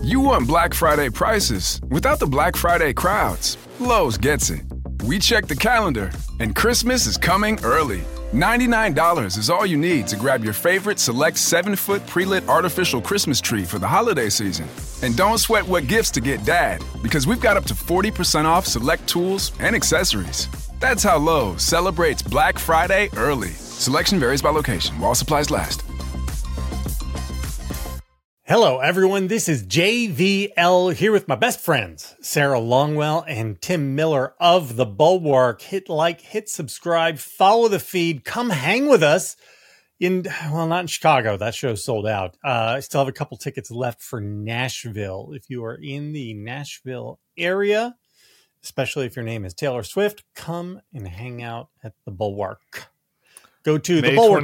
You want Black Friday prices without the Black Friday crowds. Lowe's gets it. We check the calendar, and Christmas is coming early. $99 is all you need to grab your favorite select 7-foot pre-lit artificial Christmas tree for the holiday season. And don't sweat what gifts to get Dad, because we've got up to 40% off select tools and accessories. That's how Lowe's celebrates Black Friday early. Selection varies by location, while supplies last. Hello, everyone. This is JVL here with my best friends, Sarah Longwell and Tim Miller of The Bulwark. Hit like, hit subscribe, follow the feed, come hang with us not in Chicago. That show's sold out. I still have a couple tickets left for Nashville. If you are in the Nashville area, especially if your name is Taylor Swift, come and hang out at The Bulwark. Go to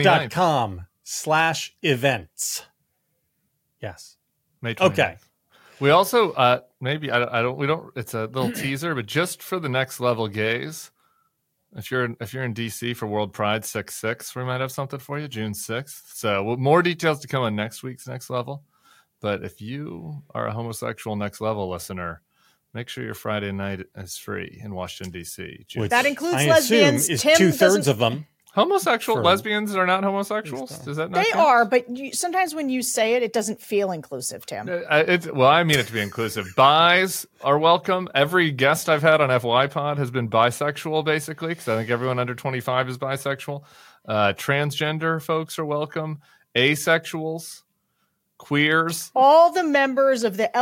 thebulwark.com/events. Yes. May 29th. Okay. We also we don't it's a little teaser, but just for the Next Level gays, if you're in DC for World Pride 6/6, we might have something for you June 6th. So more details to come on next week's Next Level. But if you are a homosexual Next Level listener, make sure your Friday night is free in Washington DC. That includes I lesbians. Is Tim 2/3 of them. Lesbians are not homosexuals? Does that not They count? are, but sometimes when you say it, it doesn't feel inclusive, Tim. I mean it to be inclusive. Bis are welcome. Every guest I've had on FY Pod has been bisexual, basically, because I think everyone under 25 is bisexual. Transgender folks are welcome. Asexuals, queers. All the members of the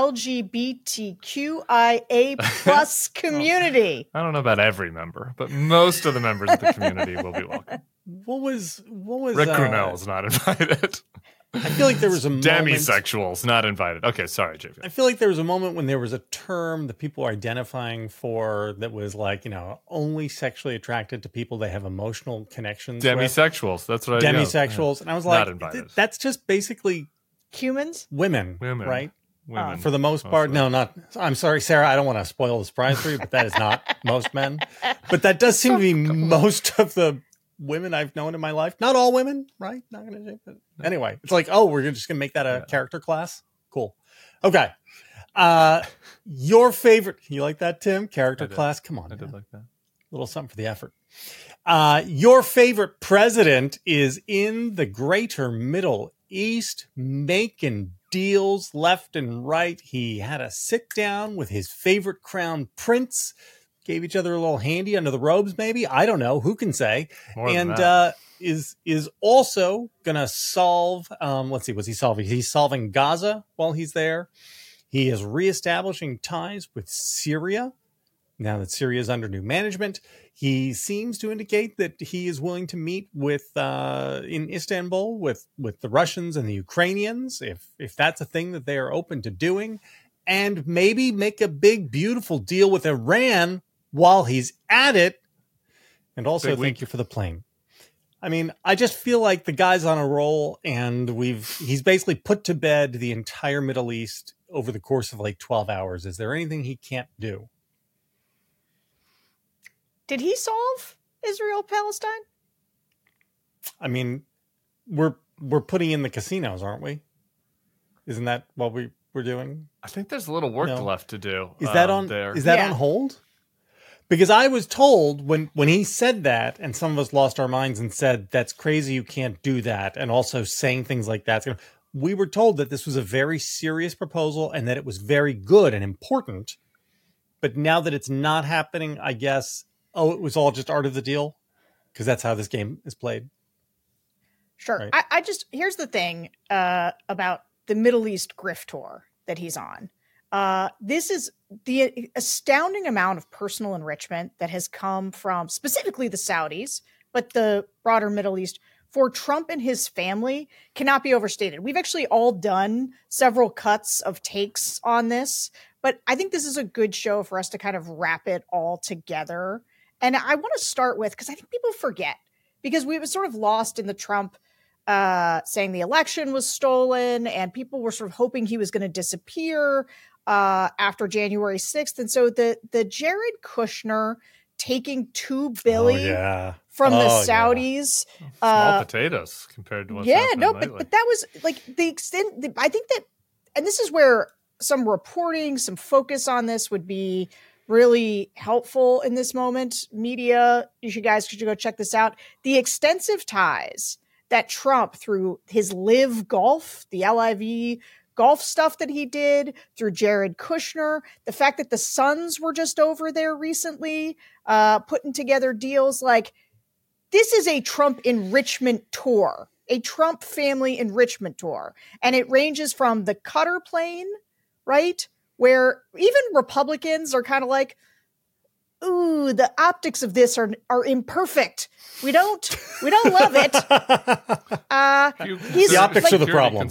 LGBTQIA plus community. I don't know about every member, but most of the members of the community will be welcome. What was Rick Grinnell's not invited. I feel like there was a moment. Demisexuals not invited. Okay, sorry, JV. I feel like there was a moment when there was a term that people were identifying for that was like, only sexually attracted to people they have emotional connections Demisexuals. with. That's what Demisexuals. And I was like, that's just basically humans? Women, right? Women. For the most part. No, not. I'm sorry, Sarah. I don't want to spoil the surprise for you, but that is not most men. But that does seem to be most of the women I've known in my life. Not all women, right? Not going to say that. Anyway, it's like, we're just going to make that a character class. Cool. Okay. Your favorite. You like that, Tim? Character class? Come on. I did like that. A little something for the effort. Your favorite president is in the greater Middle East, making deals left and right. He had a sit down with his favorite crown prince, gave each other a little handy under the robes, maybe. I don't know. Who can say? Is also gonna solve. Let's see, what's he solving? He's solving Gaza while he's there. He is reestablishing ties with Syria. Now that Syria is under new management, he seems to indicate that he is willing to meet with in Istanbul with the Russians and the Ukrainians, if that's a thing that they are open to doing, and maybe make a big, beautiful deal with Iran while he's at it. And also, thank you for the plane. I mean, I just feel like the guy's on a roll, and he's basically put to bed the entire Middle East over the course of like 12 hours. Is there anything he can't do? Did he solve Israel-Palestine? I mean, we're putting in the casinos, aren't we? Isn't that what we're doing? I think there's a little work left to do. Is that on there? Is that on hold? Because I was told when he said that, and some of us lost our minds and said, that's crazy, you can't do that, and also saying things like that. We were told that this was a very serious proposal and that it was very good and important. But now that it's not happening, I guess... it was all just art of the deal? Because that's how this game is played. Sure. Right? Here's the thing about the Middle East grift tour that he's on. This is the astounding amount of personal enrichment that has come from specifically the Saudis, but the broader Middle East for Trump and his family cannot be overstated. We've actually all done several cuts of takes on this, but I think this is a good show for us to kind of wrap it all together. And I want to start with, because I think people forget, because we were sort of lost in the Trump saying the election was stolen, and people were sort of hoping he was going to disappear after January 6th. And so the Jared Kushner taking $2 billion from the Saudis. Small potatoes compared to what's happening lately. But that was like the extent, I think that, and this is where some reporting, some focus on this would be really helpful in this moment. Media, you should go check this out. The extensive ties that Trump, through his Live Golf, the LIV golf stuff that he did, through Jared Kushner, the fact that the Suns were just over there recently, putting together deals. Like, this is a Trump enrichment tour, a Trump family enrichment tour. And it ranges from the Cutter plane, right, where even Republicans are kind of like, ooh, the optics of this are imperfect. We don't love it. The optics are the problem.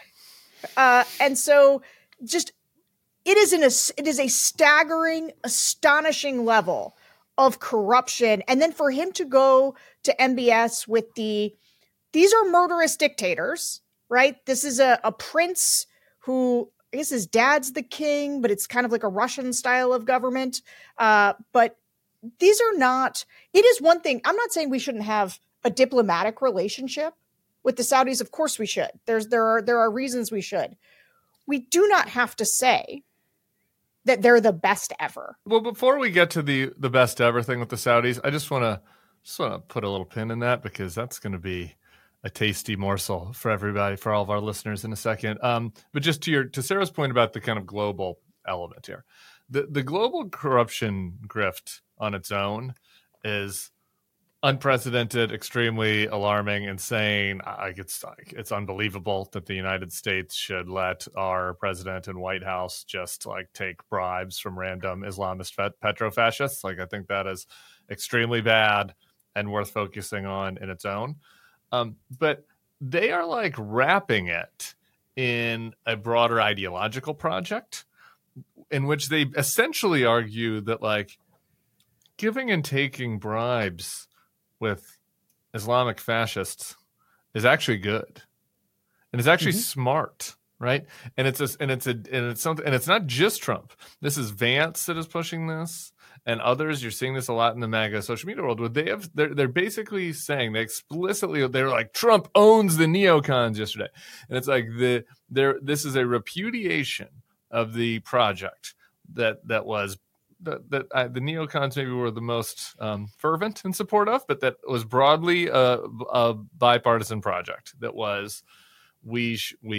And so just it is a staggering, astonishing level of corruption. And then for him to go to MBS with these are murderous dictators, right? This is a prince who, I guess his dad's the king, but it's kind of like a Russian style of government. But these are not, it is one thing. I'm not saying we shouldn't have a diplomatic relationship with the Saudis. Of course we should. There are reasons we should. We do not have to say that they're the best ever. Well, before we get to the best ever thing with the Saudis, I just want to put a little pin in that, because that's going to be a tasty morsel for everybody, for all of our listeners in a second. But just to Sarah's point about the kind of global element here, the global corruption grift on its own is unprecedented, extremely alarming, insane. It's unbelievable that the United States should let our president and White House just like take bribes from random Islamist petro-fascists. Like, I think that is extremely bad and worth focusing on in its own. But they are like wrapping it in a broader ideological project in which they essentially argue that like giving and taking bribes with Islamic fascists is actually good, and it's actually smart, right? And it's not just Trump. This is Vance that is pushing this, and others. You're seeing this a lot in the MAGA social media world, where they're basically saying, they're like, Trump owns the neocons yesterday, and it's like this is a repudiation of the project that was. The neocons maybe were the most fervent in support of, but that was broadly a bipartisan project. That was we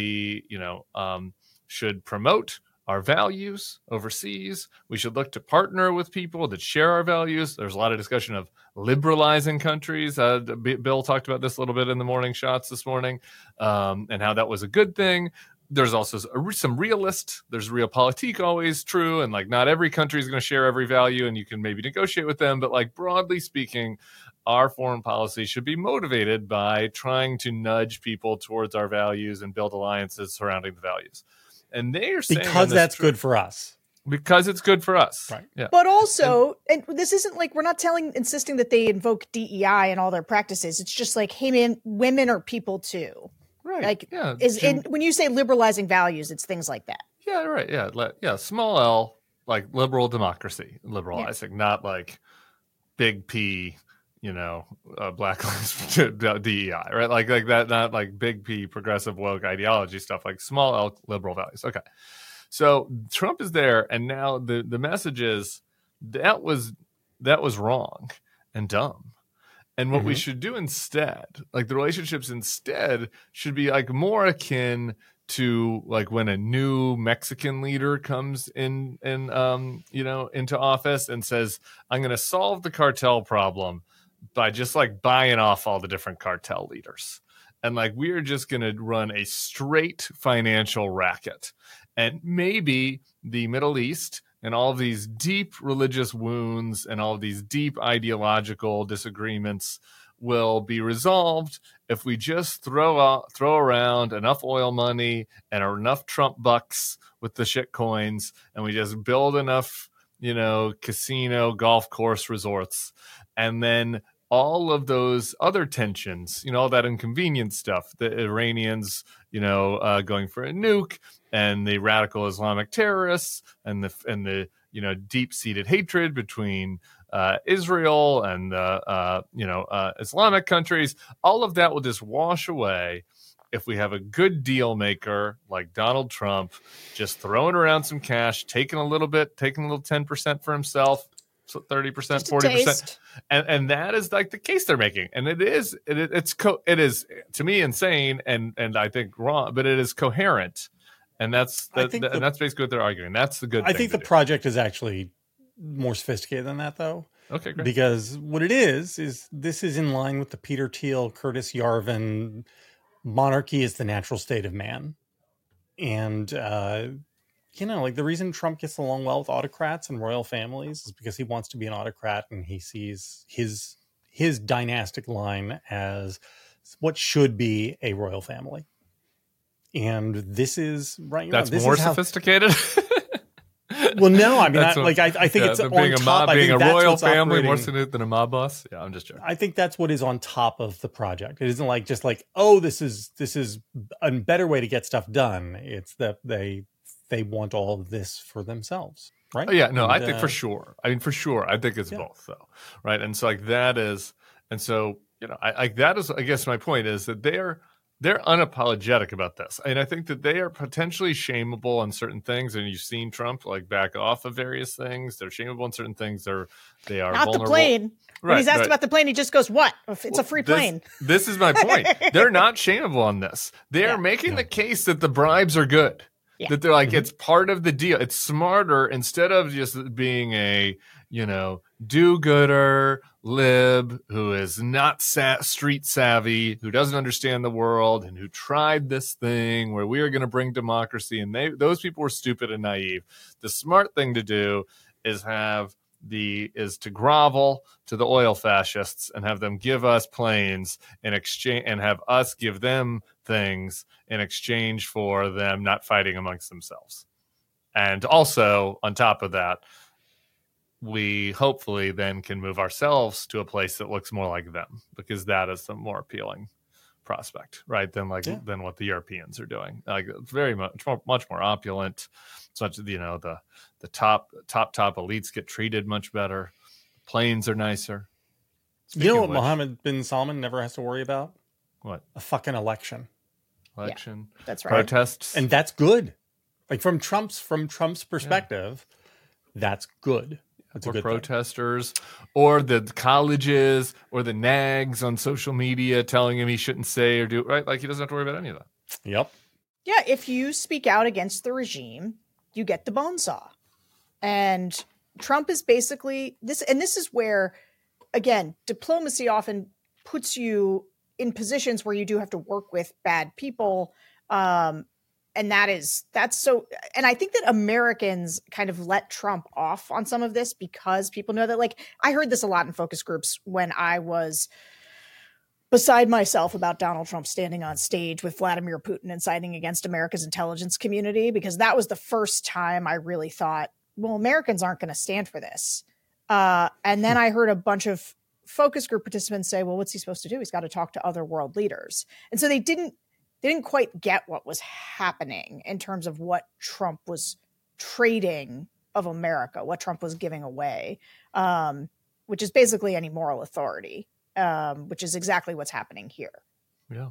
should promote our values overseas. We should look to partner with people that share our values. There's a lot of discussion of liberalizing countries. Bill talked about this a little bit in the morning shots this morning, and how that was a good thing. There's also some realist. There's realpolitik always true, and like not every country is going to share every value, and you can maybe negotiate with them. But like broadly speaking, our foreign policy should be motivated by trying to nudge people towards our values and build alliances surrounding the values. And they are saying because that's good for us. Because it's good for us, right? Yeah. But also, and this isn't like, we're not insisting that they invoke DEI in all their practices. It's just like, hey man, women are people too. Right. Like, when you say liberalizing values, it's things like that. Yeah, right. Yeah. Small L, like liberal democracy, liberalizing, not like big P, Black Lives DEI, right? Like that, not like big P progressive woke ideology stuff, like small L liberal values. Okay. So Trump is there, and now the message is that was wrong and dumb. And what we should do instead, like the relationships instead should be like more akin to like when a new Mexican leader comes into office and says, I'm going to solve the cartel problem by just like buying off all the different cartel leaders. And like, we are just going to run a straight financial racket. And maybe the Middle East and all of these deep religious wounds and all of these deep ideological disagreements will be resolved if we just throw around enough oil money and enough Trump bucks with the shit coins, and we just build enough, casino, golf course resorts. And then all of those other tensions, all that inconvenient stuff, the Iranians, going for a nuke, and the radical Islamic terrorists, and the deep-seated hatred between Israel and Islamic countries, all of that will just wash away if we have a good deal maker like Donald Trump, just throwing around some cash, taking a little 10% for himself, so 30%, 40%, and that is like the case they're making, and it is to me insane and I think wrong, but it is coherent, and that's basically what they're arguing. That's the good. I think the project is actually more sophisticated than that, though. Okay, great. Because what it is this is in line with the Peter Thiel, Curtis Yarvin, monarchy is the natural state of man, and like the reason Trump gets along well with autocrats and royal families is because he wants to be an autocrat, and he sees his dynastic line as what should be a royal family. And this is right. That's more sophisticated. Well, no, I mean, I think it's being on top. Being a royal family operating. more significant than a mob boss. Yeah, I'm just joking. I think that's what is on top of the project. It isn't just oh, this is a better way to get stuff done. It's that they want all of this for themselves, right? Oh, yeah, no, I think for sure. I think it's both, though, right? And so that is, and so that is. I guess my point is that they're unapologetic about this, and I think that they are potentially shameable on certain things. And you've seen Trump back off of various things. They're shameable on certain things. They are not vulnerable. The plane. Right, when he's asked about the plane, he just goes, "What? It's a free plane." This is my point. They're not shameable on this. They are making the case that the bribes are good. Yeah. That they're it's part of the deal. It's smarter instead of just being a do-gooder lib who is not street savvy, who doesn't understand the world, and who tried this thing where we are going to bring democracy, and those people were stupid and naive. The smart thing to do is to grovel to the oil fascists and have them give us planes in exchange, and have us give them things in exchange for them not fighting amongst themselves. And also, on top of that, we hopefully then can move ourselves to a place that looks more like them, because that is the more appealing prospect, right? Than what the Europeans are doing. It's very much more opulent. Such the top elites get treated much better. Planes are nicer. Speaking what Mohammed bin Salman never has to worry about? What? A fucking election. Yeah, that's right. Protests, and that's good. From Trump's perspective, that's good. That's or protesters, or the colleges, or the nags on social media telling him he shouldn't say or do right. He doesn't have to worry about any of that. Yep. Yeah, if you speak out against the regime, you get the bone saw. And Trump is basically this, and this is where, again, diplomacy often puts you in positions where you do have to work with bad people. And that's so, and I think that Americans kind of let Trump off on some of this because people know that, I heard this a lot in focus groups when I was beside myself about Donald Trump standing on stage with Vladimir Putin inciting against America's intelligence community, because that was the first time I really thought, well, Americans aren't going to stand for this. And then I heard a bunch of focus group participants say, well, what's he supposed to do? He's got to talk to other world leaders. And so they didn't quite get what was happening in terms of what Trump was trading of America, what Trump was giving away, which is basically any moral authority, which is exactly what's happening here. Yeah.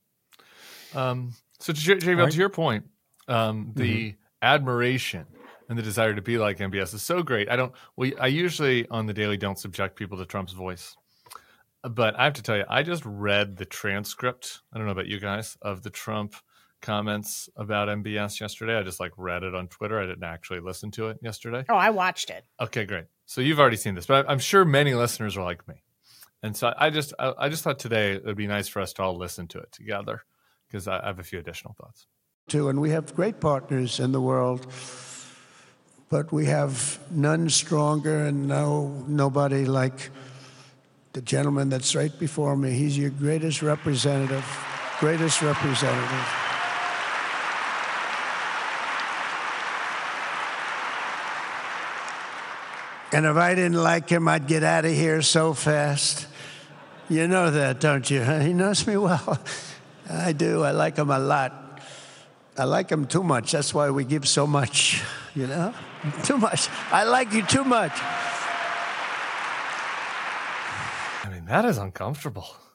So to your point, the admiration and the desire to be like MBS is so great. I usually on the daily don't subject people to Trump's voice, but I have to tell you, I just read the transcript. I don't know about you guys, of the Trump comments about MBS yesterday. I just read it on Twitter. I didn't actually listen to it yesterday. Oh, I watched it. Okay, great. So you've already seen this, but I'm sure many listeners are like me. And so I just thought today it would be nice for us to all listen to it together, because I have a few additional thoughts. And we have great partners in the world, but we have none stronger and nobody like the gentleman that's right before me. He's your greatest representative. And if I didn't like him, I'd get out of here so fast. You know that, don't you? He knows me well. I do. I like him a lot. I like him too much. That's why we give so much, Too much. I like you too much. I mean, that is uncomfortable.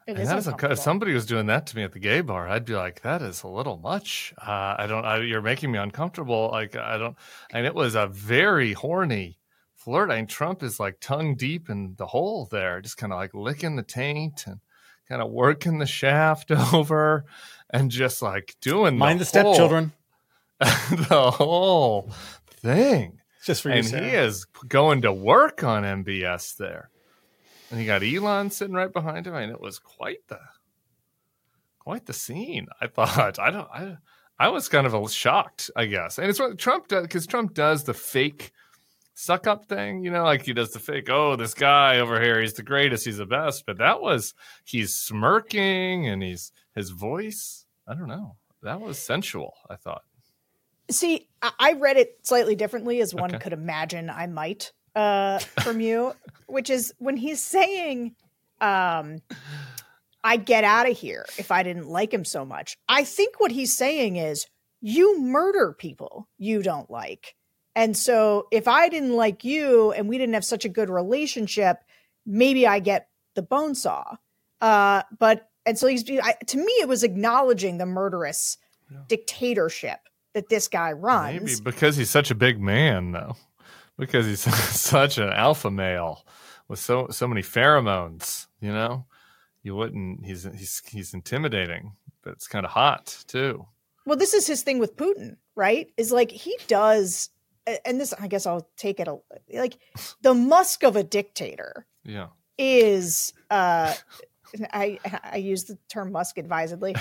It And is that is uncomfortable. if somebody was doing that to me at the gay bar, I'd be like, that is a little much. You're making me uncomfortable. And it was a very horny flirt. I mean, Trump is like tongue deep in the hole there, just kind of like licking the taint and kind of working the shaft over and just like doing Mind the stepchildren. The whole thing. It's just for you, and Sarah. He is going to work on MBS there. And he got Elon sitting right behind him. And it was quite the scene. I thought, I was kind of shocked, I guess. And it's what Trump does, because Trump does the fake suck up thing, like he does the fake, oh, this guy over here, he's the greatest, he's the best. But he's smirking and his voice, I don't know. That was sensual, I thought. See, I read it slightly differently, as one could imagine I might from you, which is when he's saying, I'd get out of here if I didn't like him so much. I think what he's saying is, you murder people you don't like. And so if I didn't like you and we didn't have such a good relationship, maybe I get the bone saw. To me, it was acknowledging the murderous dictatorship that this guy runs. Maybe because he's such a big man, though. Because he's such an alpha male with so many pheromones, you wouldn't. He's intimidating, but it's kind of hot too. Well, this is his thing with Putin, right? Is like he does, and this, I guess I'll take it like the Musk of a dictator. Yeah, is I use the term Musk advisedly.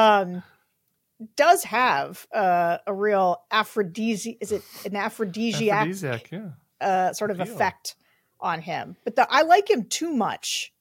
Does have a real aphrodisiac? Is it an aphrodisiac? Yeah. Sort of effect on him, but I like him too much.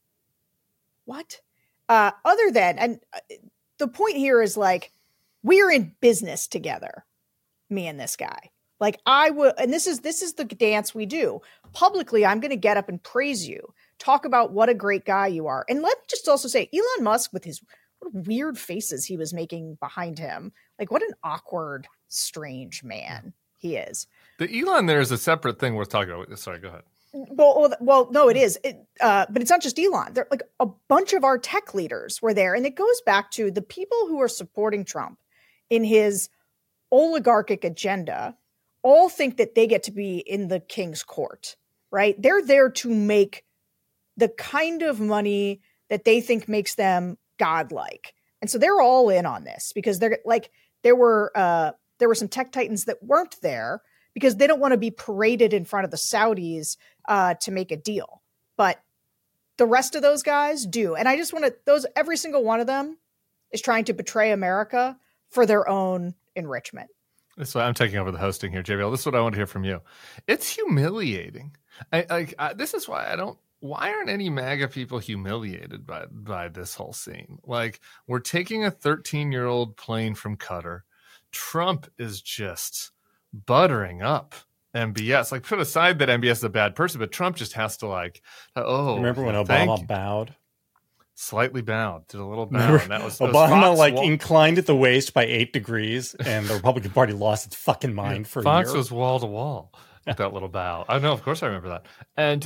What? Other than, and the point here is like, we're in business together, me and this guy. Like I would, and this is the dance we do publicly. I'm going to get up and praise you, talk about what a great guy you are. And let me just also say, Elon Musk with his weird faces he was making behind him, like what an awkward, strange man he is. The Elon there is a separate thing worth talking about. Sorry, go ahead. Well, no, it is. But it's not just Elon. There, like a bunch of our tech leaders were there, and it goes back to the people who are supporting Trump in his oligarchic agenda. All think that they get to be in the king's court, right? They're there to make the kind of money that they think makes them godlike, and so they're all in on this because they're like there were some tech titans that weren't there because they don't want to be paraded in front of the Saudis to make a deal. But the rest of those guys do. And I just want to, every single one of them is trying to betray America for their own enrichment. That's why I'm taking over the hosting here, JBL. This is what I want to hear from you. It's humiliating. This is why why aren't any MAGA people humiliated by this whole scene? Like, we're taking a 13-year-old plane from Qatar. Trump is just buttering up MBS. Like, put aside that MBS is a bad person, but Trump just has to remember when Obama bowed? Slightly bowed, did a little bow. And that was Obama inclined at the waist by 8 degrees, and the Republican Party lost its fucking mind for Fox a year. was wall to wall with that little bow. I know, of course I remember that. And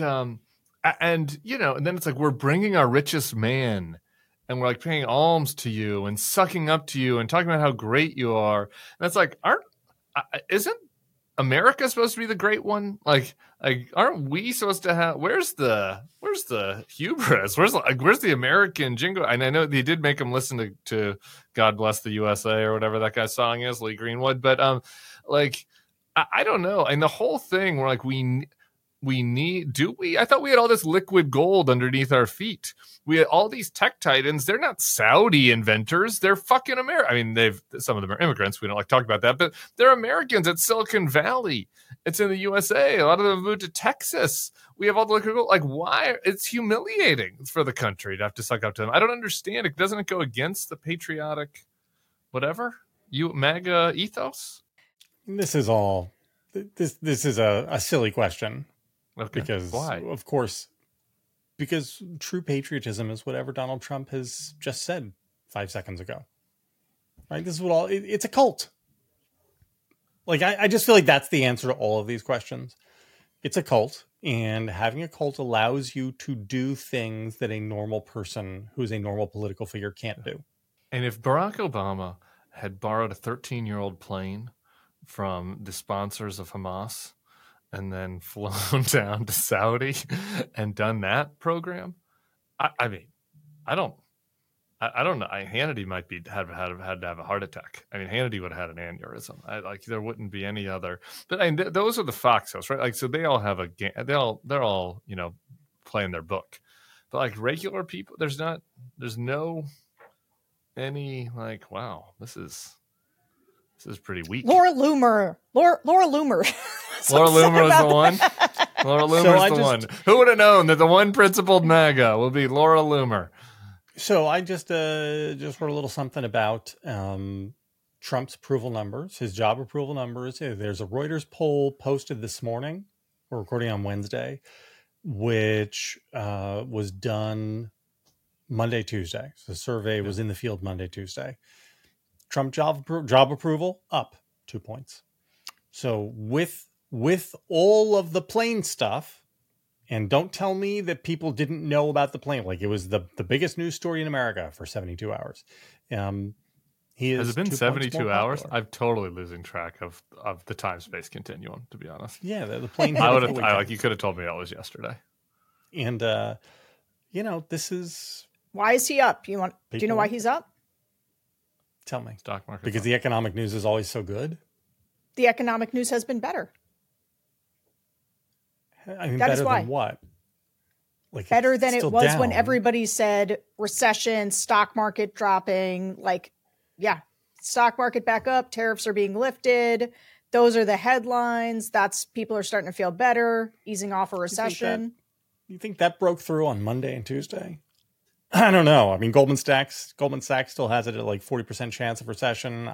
and then it's like, we're bringing our richest man and we're like paying alms to you and sucking up to you and talking about how great you are. And it's like, isn't America supposed to be the great one? Like aren't we supposed to have? Where's the hubris? Where's the American jingle? And I know they did make him listen to "God Bless the USA" or whatever that guy's song is, Lee Greenwood. But I don't know. And the whole thing, we're like, I thought we had all this liquid gold underneath our feet. We had all these tech titans. They're not Saudi inventors. They're fucking American. I mean, some of them are immigrants. We don't like to talk about that, but they're Americans at Silicon Valley. It's in the USA. A lot of them moved to Texas. We have all the liquid gold. Like, why? It's humiliating for the country to have to suck up to them. I don't understand it. Doesn't it go against the patriotic, whatever, MAGA ethos? This is all. This is a silly question. Okay. Because, why? Of course, because true patriotism is whatever Donald Trump has just said 5 seconds ago. Right? This is what it's a cult. Like, I just feel like that's the answer to all of these questions. It's a cult. And having a cult allows you to do things that a normal person who's a normal political figure can't do. And if Barack Obama had borrowed a 13-year-old plane from the sponsors of Hamas and then flown down to Saudi and done that program, I mean, I don't know. Hannity might had to have a heart attack. I mean, Hannity would have had an aneurysm. There wouldn't be any other. But I mean, those are the Fox hosts, right? Like, so they all have a game. They're all playing their book. But like regular people, there's no any like, wow, this is pretty weak. Laura Loomer. Laura Loomer. Laura Loomer was the one. Laura Loomer is the one. Who would have known that the one principled MAGA will be Laura Loomer? So I just wrote a little something about Trump's approval numbers, his job approval numbers. There's a Reuters poll posted this morning. We're recording on Wednesday, which was done Monday, Tuesday. So the survey was in the field Monday, Tuesday. Trump job approval up 2 points. So with all of the plane stuff, and don't tell me that people didn't know about the plane. Like, it was the biggest news story in America for 72 hours. Has it been 72 hours? I'm totally losing track of the time-space continuum, to be honest. Yeah, the plane. You could have told me that was yesterday. And this is why is he up? Do you know why he's up? Tell me. Stock market. Because the economic news is always so good. The economic news has been better. I mean, better than what? Like, better than it was down. When everybody said recession, stock market dropping. Like, yeah, stock market back up, tariffs are being lifted. Those are the headlines. People are starting to feel better, easing off a recession. You think that broke through on Monday and Tuesday? I don't know. I mean, Goldman Sachs still has it at like 40% chance of recession.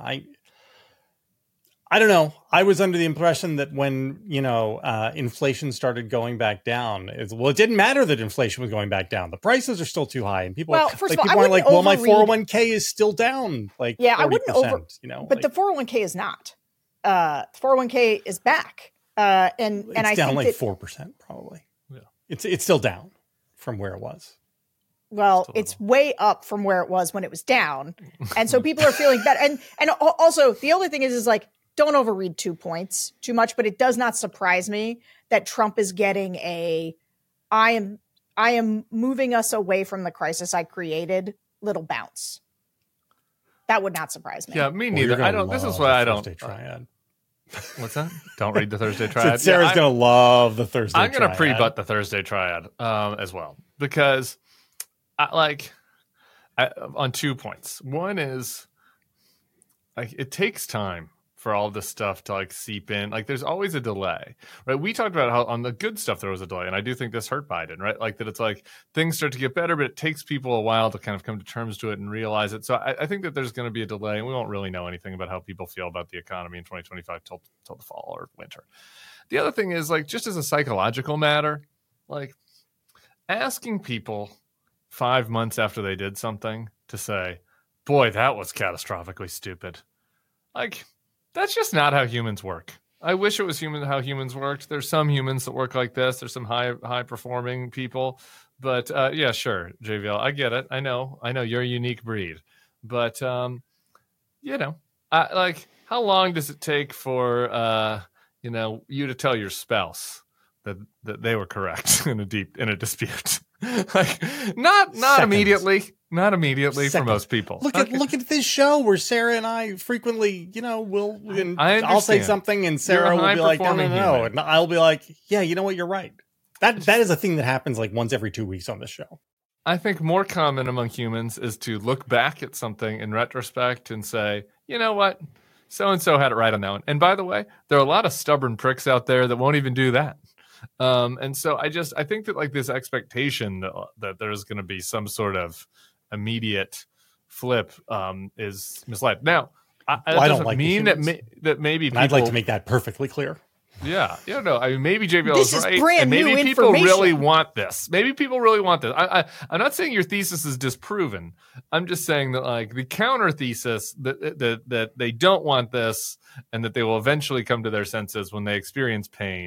I don't know. I was under the impression that when, inflation started going back down, it didn't matter that inflation was going back down. The prices are still too high. And people, first of all, people are like, my 401k is still down. Like, yeah, 40%, I wouldn't but the 401k is not. The 401k is back. And I down think like 4% probably. Yeah. It's still down from where it was. Well, it's way up from where it was when it was down. And so people are feeling better. And also the other thing is like, don't overread 2 points too much, but it does not surprise me that Trump is getting I am moving us away from the crisis I created little bounce. That would not surprise me. Yeah, me neither. This is why I don't. Triad. What's that? Don't read the Thursday Triad. Sarah's going to love the Thursday Triad. I'm going to pre-butt the Thursday Triad as well, because on 2 points. One is it takes time for all this stuff to seep in. There's always a delay, right? We talked about how on the good stuff there was a delay, and I do think this hurt Biden, right? That it's things start to get better, but it takes people a while to kind of come to terms to it and realize it. So I think that there's going to be a delay, and we won't really know anything about how people feel about the economy in 2025 till the fall or winter. The other thing is just as a psychological matter, asking people 5 months after they did something to say, boy, that was catastrophically stupid. That's just not how humans work. I wish it was how humans worked. There's some humans that work like this. There's some high performing people, but yeah, sure, JVL, I get it. I know you're a unique breed, but how long does it take for you to tell your spouse that they were correct in a dispute? Not immediately. Not immediately for most people. Look at this show where Sarah and I frequently, I'll say something and Sarah will be like, no. And I'll be like, yeah, you know what? You're right. That is a thing that happens once every 2 weeks on this show. I think more common among humans is to look back at something in retrospect and say, you know what? So-and-so had it right on that one. And by the way, there are a lot of stubborn pricks out there that won't even do that. And so I think that this expectation that there's going to be some sort of immediate flip is misled. Now, I don't mean that maybe people, I'd like to make that perfectly clear. Yeah, I mean, maybe JVL is right, brand and maybe new people really want this. Maybe people really want this. I'm not saying your thesis is disproven. I'm just saying that the counter thesis that they don't want this, and that they will eventually come to their senses when they experience pain,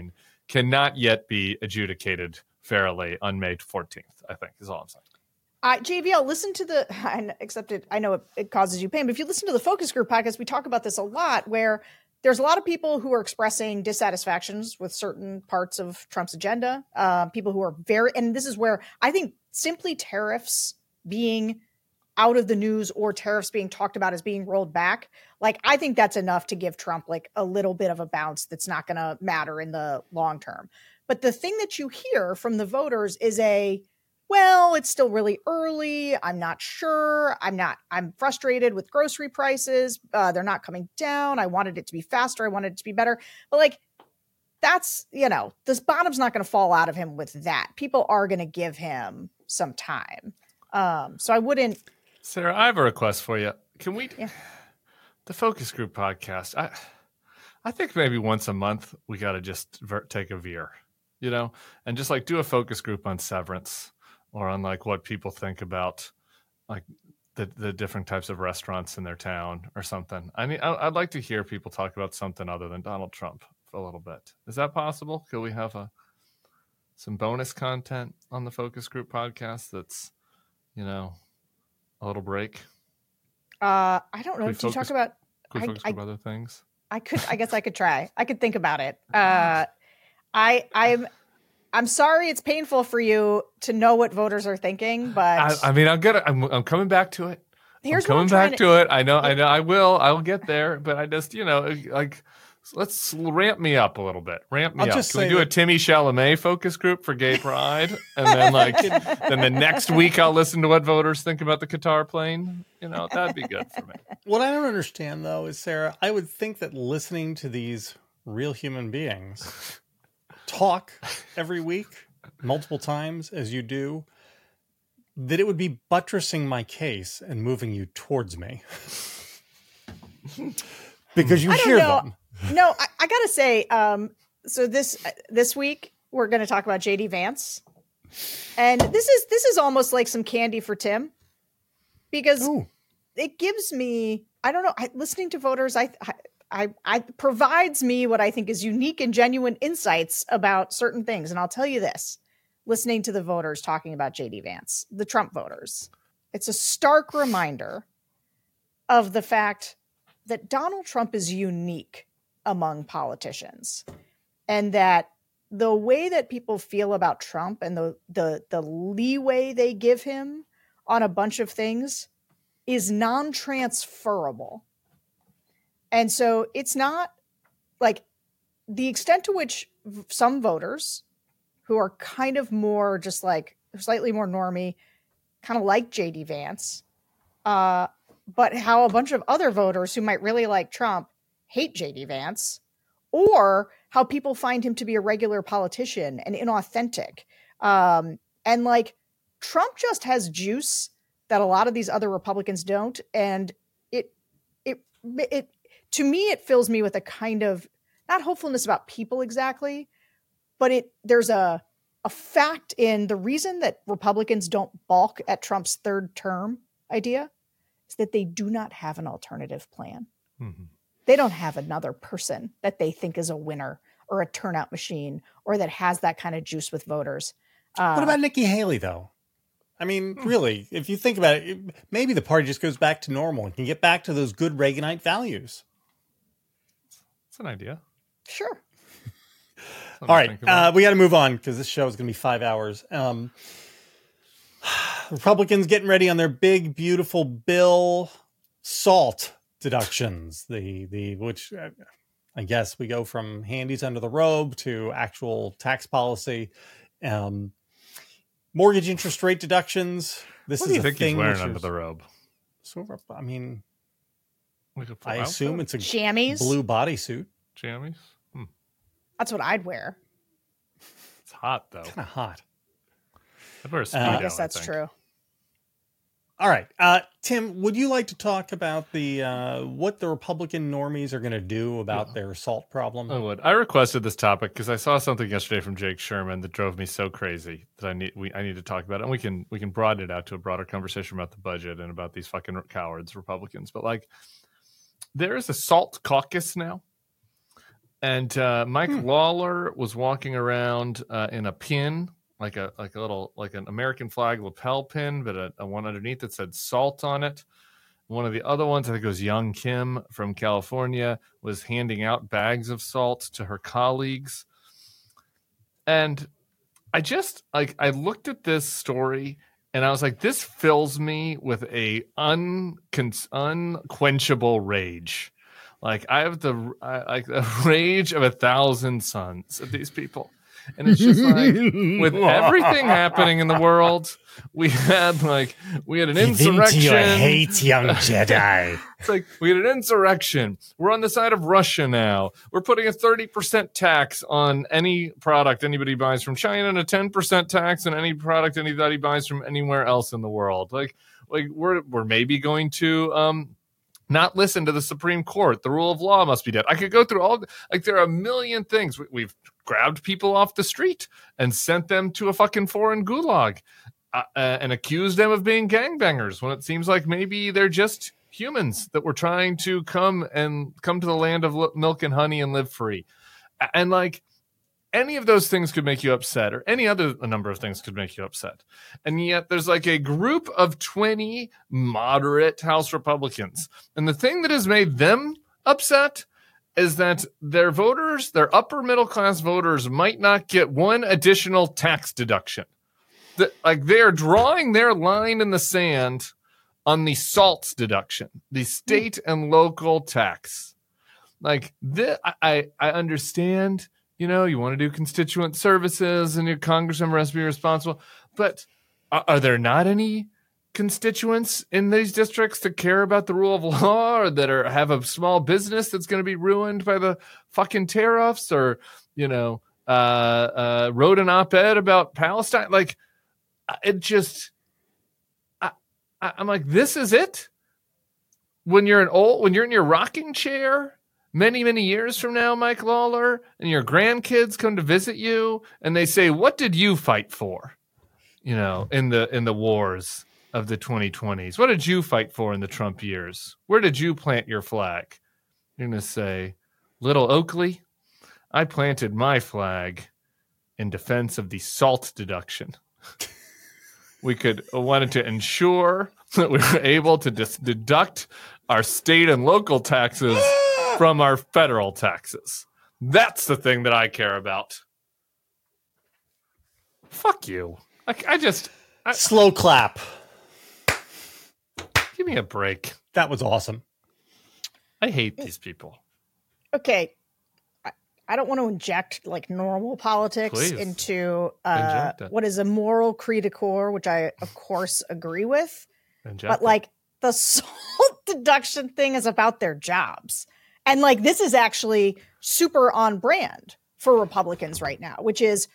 cannot yet be adjudicated fairly on May 14th, I think, is all I'm saying. JVL, listen to I know it causes you pain, but if you listen to the Focus Group podcast, we talk about this a lot, where there's a lot of people who are expressing dissatisfactions with certain parts of Trump's agenda. People who are and this is where I think simply tariffs being out of the news or tariffs being talked about as being rolled back, like, I think that's enough to give Trump like a little bit of a bounce that's not going to matter in the long term. But the thing that you hear from the voters is well, it's still really early. I'm not sure. I'm frustrated with grocery prices. They're not coming down. I wanted it to be faster. I wanted it to be better. But like, that's, this bottom's not going to fall out of him with that. People are going to give him some time. So I wouldn't. Sarah, I have a request for you. Can we, the Focus Group podcast, I think maybe once a month we got to just take a veer, and just like do a focus group on severance. Or on like what people think about like the different types of restaurants in their town or something. I'd like to hear people talk about something other than Donald Trump for a little bit. Is that possible? Could we have some bonus content on the Focus Group podcast that's, a little break? I don't know. Do you talk about other things? I guess I could try. I could think about it. I'm sorry it's painful for you to know what voters are thinking, but I'm coming back to it. Here's I'm coming back to it. I know. I'll get there, but I just, let's ramp me up a little bit. Ramp me up. Can we do a Timmy Chalamet focus group for gay pride? And then then the next week I'll listen to what voters think about the Qatar plane. That'd be good for me. What I don't understand though is, Sarah, I would think that listening to these real human beings talk every week, multiple times as you do, that it would be buttressing my case and moving you towards me. Because you hear them. No, I gotta say, so this week we're going to talk about JD Vance, and this is almost like some candy for Tim, because it gives me, I don't know, listening to voters, I provides me what I think is unique and genuine insights about certain things. And I'll tell you this, listening to the voters talking about JD Vance, the Trump voters, it's a stark reminder of the fact that Donald Trump is unique among politicians, and that the way that people feel about Trump and the leeway they give him on a bunch of things is non-transferable. And so it's not like the extent to which some voters who are kind of more just like slightly more normie, kind of like JD Vance, but how a bunch of other voters who might really like Trump hate JD Vance, or how people find him to be a regular politician and inauthentic. And like Trump just has juice that a lot of these other Republicans don't. And it to me, it fills me with a kind of not hopefulness about people exactly, but there's a fact in the reason that Republicans don't balk at Trump's third term idea is that they do not have an alternative plan. Mm-hmm. They don't have another person that they think is a winner or a turnout machine or that has that kind of juice with voters. What about Nikki Haley, though? I mean, really, if you think about it, maybe the party just goes back to normal and can get back to those good Reaganite values. That's an idea. Sure. All right. We got to move on because this show is going to be 5 hours. Republicans getting ready on their big, beautiful bill, SALT deductions, which I guess we go from handies under the robe to actual tax policy. Mortgage interest rate deductions. What do you think he's wearing under the robe? So, I mean, I assume it's a jammies, blue bodysuit. Jammies? That's what I'd wear. It's hot, though. Kind of hot. I'd wear a Speedo, I guess that's true. All right. Tim, would you like to talk about what the Republican normies are going to do about their SALT problem? I would. I requested this topic because I saw something yesterday from Jake Sherman that drove me so crazy that I need to talk about it. And we can broaden it out to a broader conversation about the budget and about these fucking cowards, Republicans. But like, there is a SALT caucus now. And Mike Lawler was walking around in a pin, like an American flag lapel pin, but a one underneath that said SALT on it. One of the other ones, I think it was Young Kim from California, was handing out bags of salt to her colleagues. And I just I looked at this story and I was like, this fills me with a unquenchable rage. Like I have the rage of 1,000 suns of these people. And it's just like with everything happening in the world, we had an insurrection. You hate young Jedi. It's like we had an insurrection. We're on the side of Russia now. We're putting a 30% tax on any product anybody buys from China and a 10% tax on any product anybody buys from anywhere else in the world. Like we're maybe going to not listen to the Supreme Court. The rule of law must be dead. I could go through all there are a million things. We've grabbed people off the street and sent them to a fucking foreign gulag and accused them of being gangbangers when it seems like maybe they're just humans that were trying to come to the land of milk and honey and live free. And like any of those things could make you upset, or any other number of things could make you upset. And yet there's like a group of 20 moderate House Republicans. And the thing that has made them upset is that their voters, their upper middle class voters, might not get one additional tax deduction. They are drawing their line in the sand on the SALT deduction, the state and local tax. Like I understand, you want to do constituent services and your Congress member has to be responsible, but are there not any constituents in these districts that care about the rule of law, or that have a small business that's going to be ruined by the fucking tariffs, or wrote an op-ed about Palestine? Like it just I'm like, this is it? When you're in your rocking chair many, many years from now, Mike Lawler, and your grandkids come to visit you and they say, what did you fight for? In the wars of the 2020s. What did you fight for in the Trump years? Where did you plant your flag? You're going to say, Little Oakley, I planted my flag in defense of the SALT deduction. We wanted to ensure that we were able to deduct our state and local taxes from our federal taxes. That's the thing that I care about. Fuck you. Slow clap. Give me a break. That was awesome. I hate these people. Okay. I don't want to inject like normal politics into what is a moral creed de core, which I, of course, agree with. But like the SALT deduction thing is about their jobs. And like this is actually super on brand for Republicans right now, which is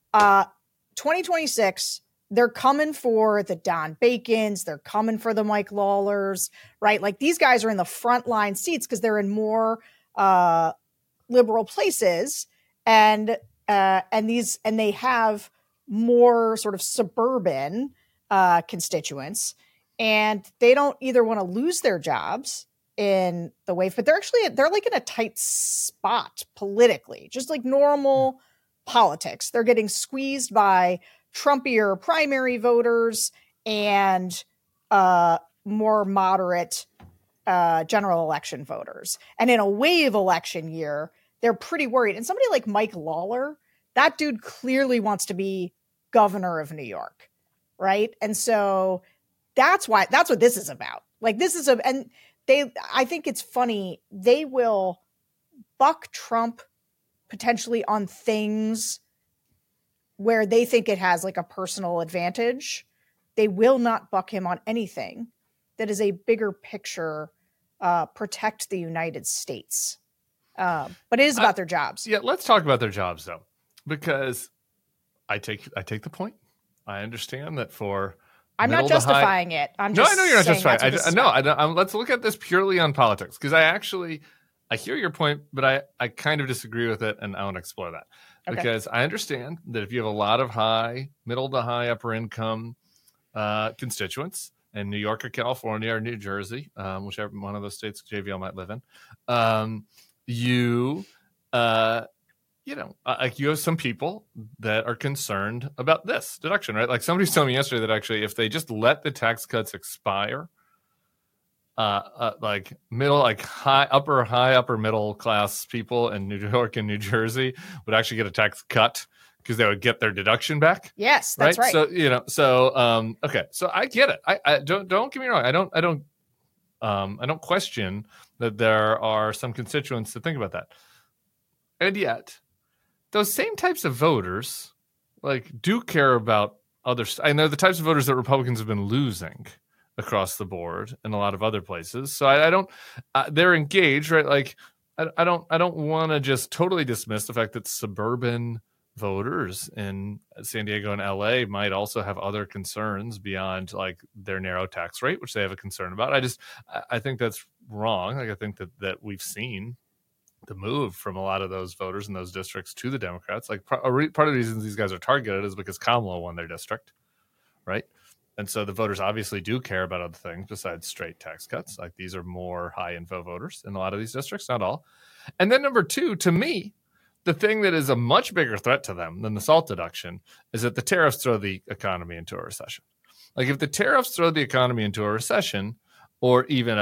2026. They're coming for the Don Bacons. They're coming for the Mike Lawlers, right? Like these guys are in the front line seats because they're in more liberal places, and they have more sort of suburban constituents, and they don't either want to lose their jobs in the wave, but they're like in a tight spot politically, just like normal politics. They're getting squeezed by Trumpier primary voters and more moderate general election voters. And in a wave election year, they're pretty worried. And somebody like Mike Lawler, that dude clearly wants to be governor of New York, right? And so that's what this is about. Like I think it's funny. They will buck Trump potentially on things where they think it has like a personal advantage. They will not buck him on anything that is a bigger picture, protect the United States. But it is about their jobs. Yeah, let's talk about their jobs though, because I take the point. I understand that for I'm not justifying it. I know you're not justifying. Let's look at this purely on politics, because I hear your point, but I kind of disagree with it, and I want to explore that. Okay. Because I understand that if you have a lot of middle to high, upper income constituents in New York or California or New Jersey, whichever one of those states JVL might live in, you like you have some people that are concerned about this deduction, right? Like somebody's telling me yesterday that actually if they just let the tax cuts expire, like upper middle class people in New York and New Jersey would actually get a tax cut because they would get their deduction back. Yes, that's right. So, okay. So I get it. I don't get me wrong. I don't question that there are some constituents that think about that. And yet those same types of voters do care about others. I know the types of voters that Republicans have been losing across the board in a lot of other places. So I don't, they're engaged, right? Like I don't want to just totally dismiss the fact that suburban voters in San Diego and LA might also have other concerns beyond like their narrow tax rate, which they have a concern about. I think that's wrong. Like I think that we've seen the move from a lot of those voters in those districts to the Democrats. Like part of the reasons these guys are targeted is because Kamala won their district, right? And so the voters obviously do care about other things besides straight tax cuts. Like these are more high info voters in a lot of these districts, not all. And then number two, to me, the thing that is a much bigger threat to them than the SALT deduction is that the tariffs throw the economy into a recession. Like if the tariffs throw the economy into a recession or even a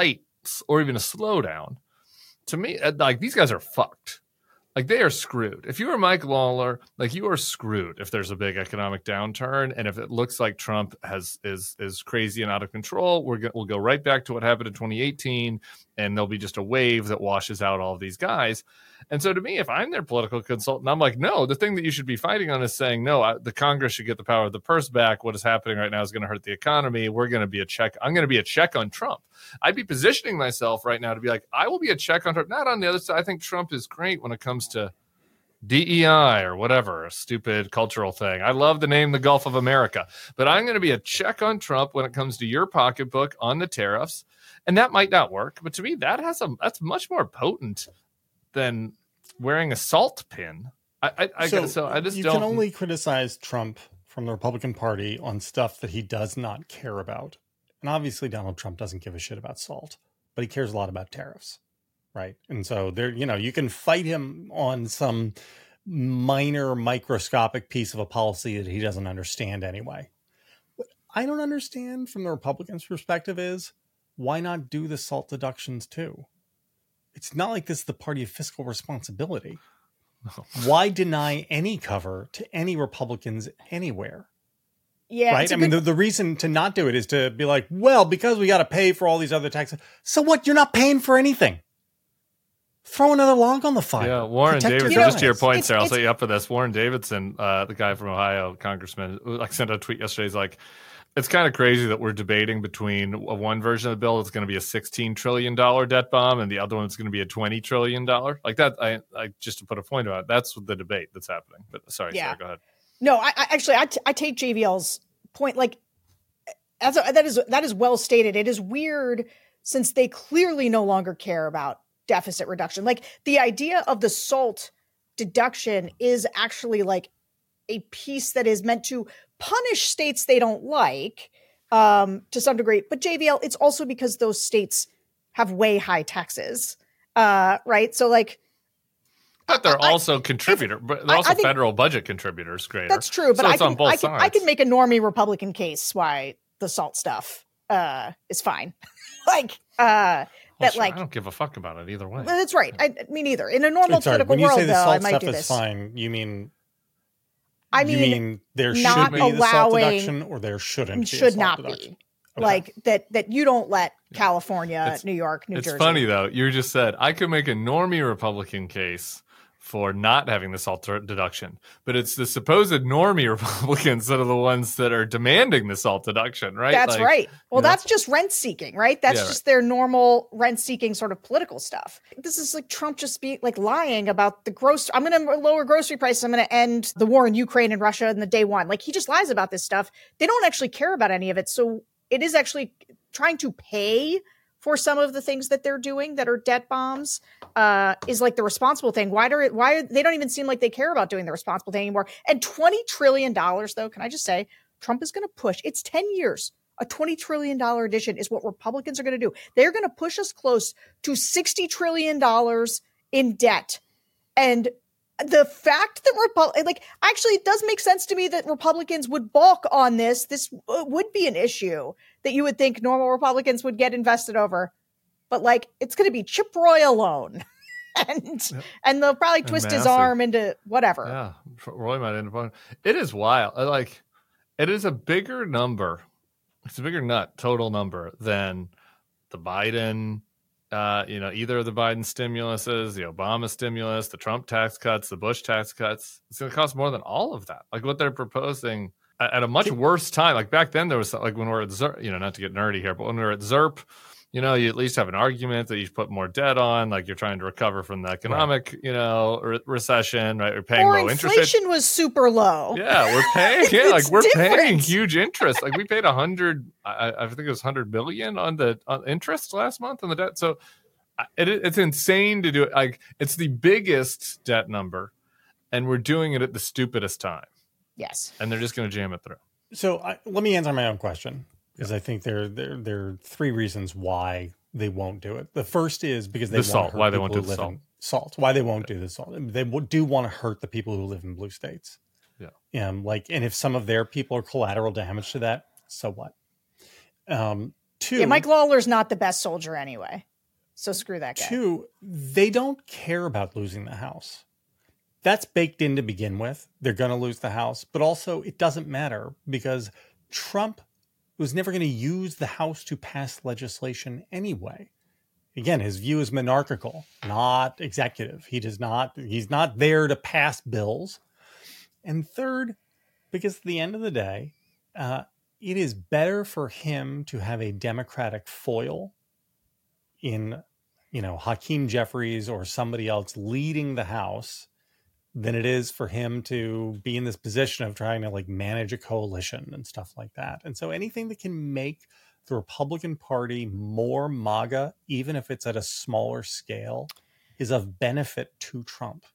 slowdown, to me, like these guys are fucked. Like they are screwed. If you are Mike Lawler, like you are screwed if there's a big economic downturn, and if it looks like Trump is crazy and out of control, we'll go right back to what happened in 2018, and there'll be just a wave that washes out all of these guys. And so to me, if I'm their political consultant, I'm like, no, the thing that you should be fighting on is saying, no, the Congress should get the power of the purse back. What is happening right now is going to hurt the economy. I'm going to be a check on Trump. I'd be positioning myself right now to be like, I will be a check on Trump, not on the other side. I think Trump is great when it comes to DEI or whatever, a stupid cultural thing. I love the name the Gulf of America, but I'm going to be a check on Trump when it comes to your pocketbook on the tariffs. And that might not work, but to me, that's much more potent than wearing a SALT pin. I just can only criticize Trump from the Republican Party on stuff that he does not care about. And obviously Donald Trump doesn't give a shit about SALT, but he cares a lot about tariffs, right? And so you can fight him on some minor microscopic piece of a policy that he doesn't understand anyway. What I don't understand from the Republicans' perspective is why not do the SALT deductions too? It's not like this is the party of fiscal responsibility. No. Why deny any cover to any Republicans anywhere? Yeah. Right? I mean, the reason to not do it is to be like, well, because we got to pay for all these other taxes. So what? You're not paying for anything. Throw another log on the fire. Yeah, Warren Davidson, just to your point, Sarah, I'll set you up for this. Warren Davidson, the guy from Ohio, congressman, sent a tweet yesterday. He's like, it's kind of crazy that we're debating between one version of the bill that's going to be a $16 trillion debt bomb and the other one that's going to be a $20 trillion. Like that, I just to put a point about it, that's the debate that's happening. But sorry, Sarah, go ahead. No, I take JVL's point. Like, that is well stated. It is weird since they clearly no longer care about deficit reduction. Like the idea of the SALT deduction is actually like a piece that is meant to punish states they don't like to some degree. But JVL, it's also because those states have way high taxes, right? So like, but they're also federal budget contributors. Greater. That's true, but so I can make a normie Republican case why the SALT stuff is fine. I don't give a fuck about it either way. That's right. I mean, either in a normal political world, though, I might do this. Fine. You mean there not should be the SALT deduction, or there shouldn't be should a SALT not deduction? Be. Okay. Like that you don't let California, New York, New Jersey. It's funny though. You just said I could make a normie Republican case for not having the SALT deduction, but it's the supposed normie Republicans that are the ones that are demanding the SALT deduction, right? That's right. Well, that's just rent seeking, right? That's just their normal rent seeking sort of political stuff. This is like Trump just being like lying about the I'm going to lower grocery prices. I'm going to end the war in Ukraine and Russia in the day one. Like he just lies about this stuff. They don't actually care about any of it. So it is actually trying to pay for some of the things that they're doing that are debt bombs is like the responsible thing. Why they don't even seem like they care about doing the responsible thing anymore. And $20 trillion though, can I just say, Trump is going to push, it's 10 years. A $20 trillion addition is what Republicans are going to do. They're going to push us close to $60 trillion in debt And the fact that actually, it does make sense to me that Republicans would balk on this. This would be an issue that you would think normal Republicans would get invested over. But like, it's going to be Chip Roy alone. And they'll probably twist his arm into whatever. Yeah, Roy might end up. It is wild. Like, it is a bigger number. It's a bigger total number than the Biden. Either of the Biden stimuluses, the Obama stimulus, the Trump tax cuts, the Bush tax cuts. It's going to cost more than all of that. Like what they're proposing at a much worse time. Like back then, there was like when we were at ZERP, not to get nerdy here, but when we were at ZERP. You at least have an argument that you put more debt on, like you're trying to recover from the economic, recession, right? We're paying low interest. Inflation was super low. Yeah, we're paying. Paying huge interest. Like we paid I think it was $100 billion on interest last month on the debt. So it's insane to do it. Like it's the biggest debt number, and we're doing it at the stupidest time. Yes, and they're just going to jam it through. So let me answer my own question. Because I think there are three reasons why they won't do it. The first is because they want to hurt people who live in salt. Why they won't do the salt? They do want to hurt the people who live in blue states. Yeah. And if some of their people are collateral damage to that, so what? Two. Mike Lawler's not the best soldier anyway, so screw that guy. Two, they don't care about losing the House. That's baked in to begin with. They're going to lose the House, but also it doesn't matter because Trump was never going to use the House to pass legislation anyway. Again, his view is monarchical, not executive. He's not there to pass bills. And third, because at the end of the day, it is better for him to have a Democratic foil in, Hakeem Jeffries or somebody else leading the House than it is for him to be in this position of trying to manage a coalition and stuff like that. And so anything that can make the Republican Party more MAGA, even if it's at a smaller scale, is of benefit to Trump.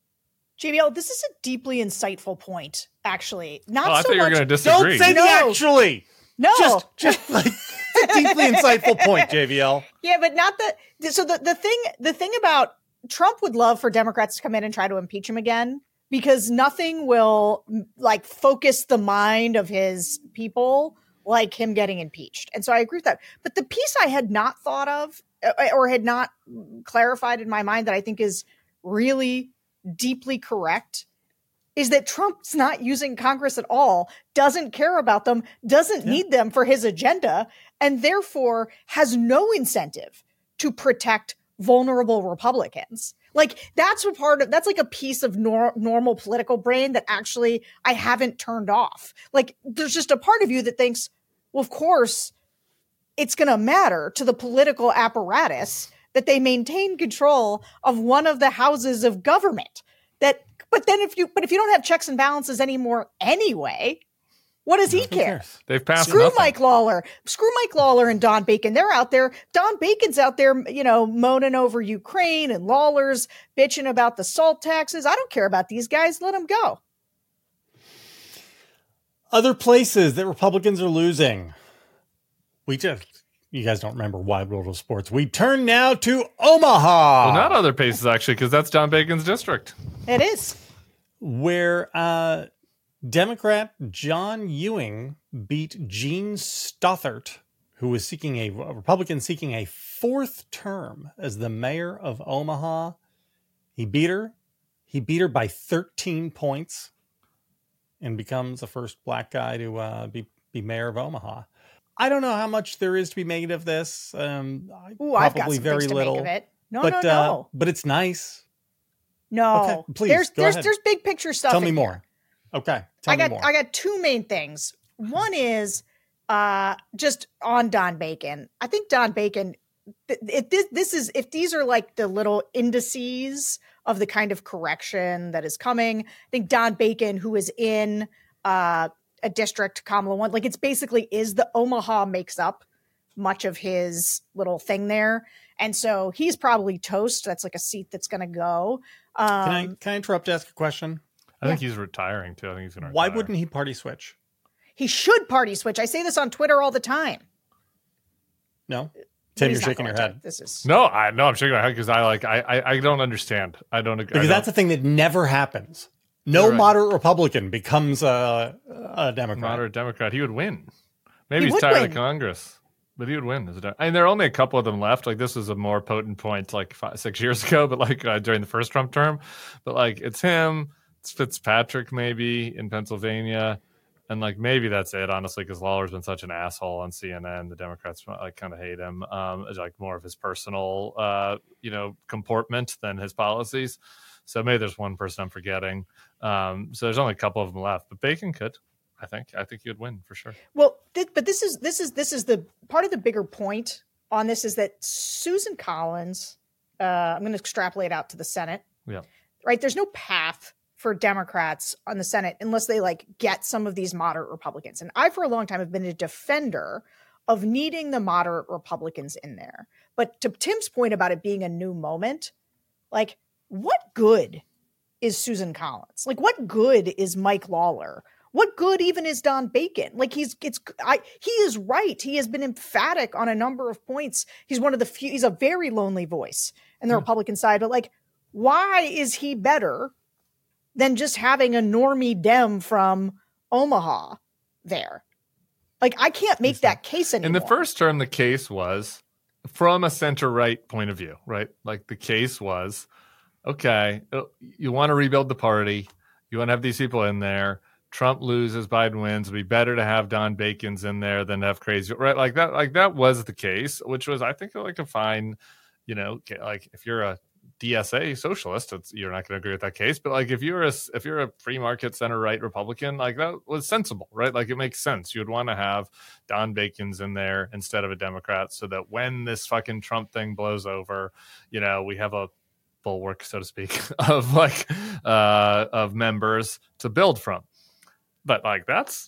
JBL, this is a deeply insightful point, actually. I thought you were going to disagree. Don't say the actually. No. Just it's a deeply insightful point, JVL. Yeah, but not the. So the thing about Trump would love for Democrats to come in and try to impeach him again because nothing will focus the mind of his people like him getting impeached. And so I agree with that. But the piece I had not thought of or had not clarified in my mind that I think is really deeply correct is that Trump's not using Congress at all, doesn't care about them, doesn't need them for his agenda, and therefore has no incentive to protect vulnerable Republicans. That's a piece of normal political brain that actually I haven't turned off. There's just a part of you that thinks, well, of course it's going to matter to the political apparatus that they maintain control of one of the houses of government. But if you don't have checks and balances anymore anyway, what does he care? They've passed Screw nothing. Mike Lawler and Don Bacon. They're out there. Don Bacon's out there, moaning over Ukraine, and Lawler's bitching about the salt taxes. I don't care about these guys. Let them go. Other places that Republicans are losing. You guys don't remember Wide World of Sports. We turn now to Omaha. Well, not other places, actually, because that's Don Bacon's district. It is. Where Democrat John Ewing beat Jean Stothert, who was a Republican seeking a fourth term as the mayor of Omaha. He beat her. He beat her by 13 points and becomes the first black guy to be mayor of Omaha. I don't know how much there is to be made of this. I've got some very little. To make of it. No. But it's nice. No, okay, please. There's big picture stuff. Tell me more. Okay, tell me more. I got two main things. One is just on Don Bacon. I think Don Bacon. If these are the little indices of the kind of correction that is coming, I think Don Bacon, who is in a district Kamala won, it's basically is the Omaha makes up much of his little thing there. And so he's probably toast. That's a seat that's going to go. Can I interrupt to ask a question? I think he's retiring too. I think he's going to retire. Why wouldn't he party switch? He should party switch. I say this on Twitter all the time. No. Tim, you're shaking your head. This is I'm shaking my head because I don't understand. I don't agree. Because that's the thing that never happens. No moderate Republican becomes a Democrat. Moderate Democrat. He would win. Maybe he's tired of Congress, but he would win. I mean, there are only a couple of them left. Like, this was a more potent point like 6 years ago, but like during the first Trump term. But like, it's him, it's Fitzpatrick maybe in Pennsylvania. And like, maybe that's it, honestly, because Lawler's been such an asshole on CNN. The Democrats like kind of hate him. It's like more of his personal, comportment than his policies. So maybe there's one person I'm forgetting. So there's only a couple of them left, but Bacon could. I think he would win for sure. Well, but this is the part of the bigger point on this is that Susan Collins. I'm going to extrapolate out to the Senate. Yeah. Right. There's no path for Democrats on the Senate unless they like get some of these moderate Republicans. And I, for a long time, have been a defender of needing the moderate Republicans in there. But to Tim's point about it being a new moment, like, what good is Susan Collins? Like, what good is Mike Lawler? What good even is Don Bacon? Like, he is right. He has been emphatic on a number of points. He's one of the few, he's a very lonely voice in the Republican side, but like, why is he better than just having a normie Dem from Omaha there? Like, I can't make that case anymore. In the first term, the case was from a center-right point of view, right? Like, the case was, okay, you want to rebuild the party. You want to have these people in there. Trump loses, Biden wins. It'd be better to have Don Bacon's in there than to have crazy, right? Like that was the case, which was, I think, like a fine, like if you're a DSA socialist, you're not going to agree with that case. But like if you're a free market center right Republican, like that was sensible, right? Like it makes sense. You would want to have Don Bacon's in there instead of a Democrat, so that when this fucking Trump thing blows over, we have a bulwark, so to speak, of of members to build from. But like that's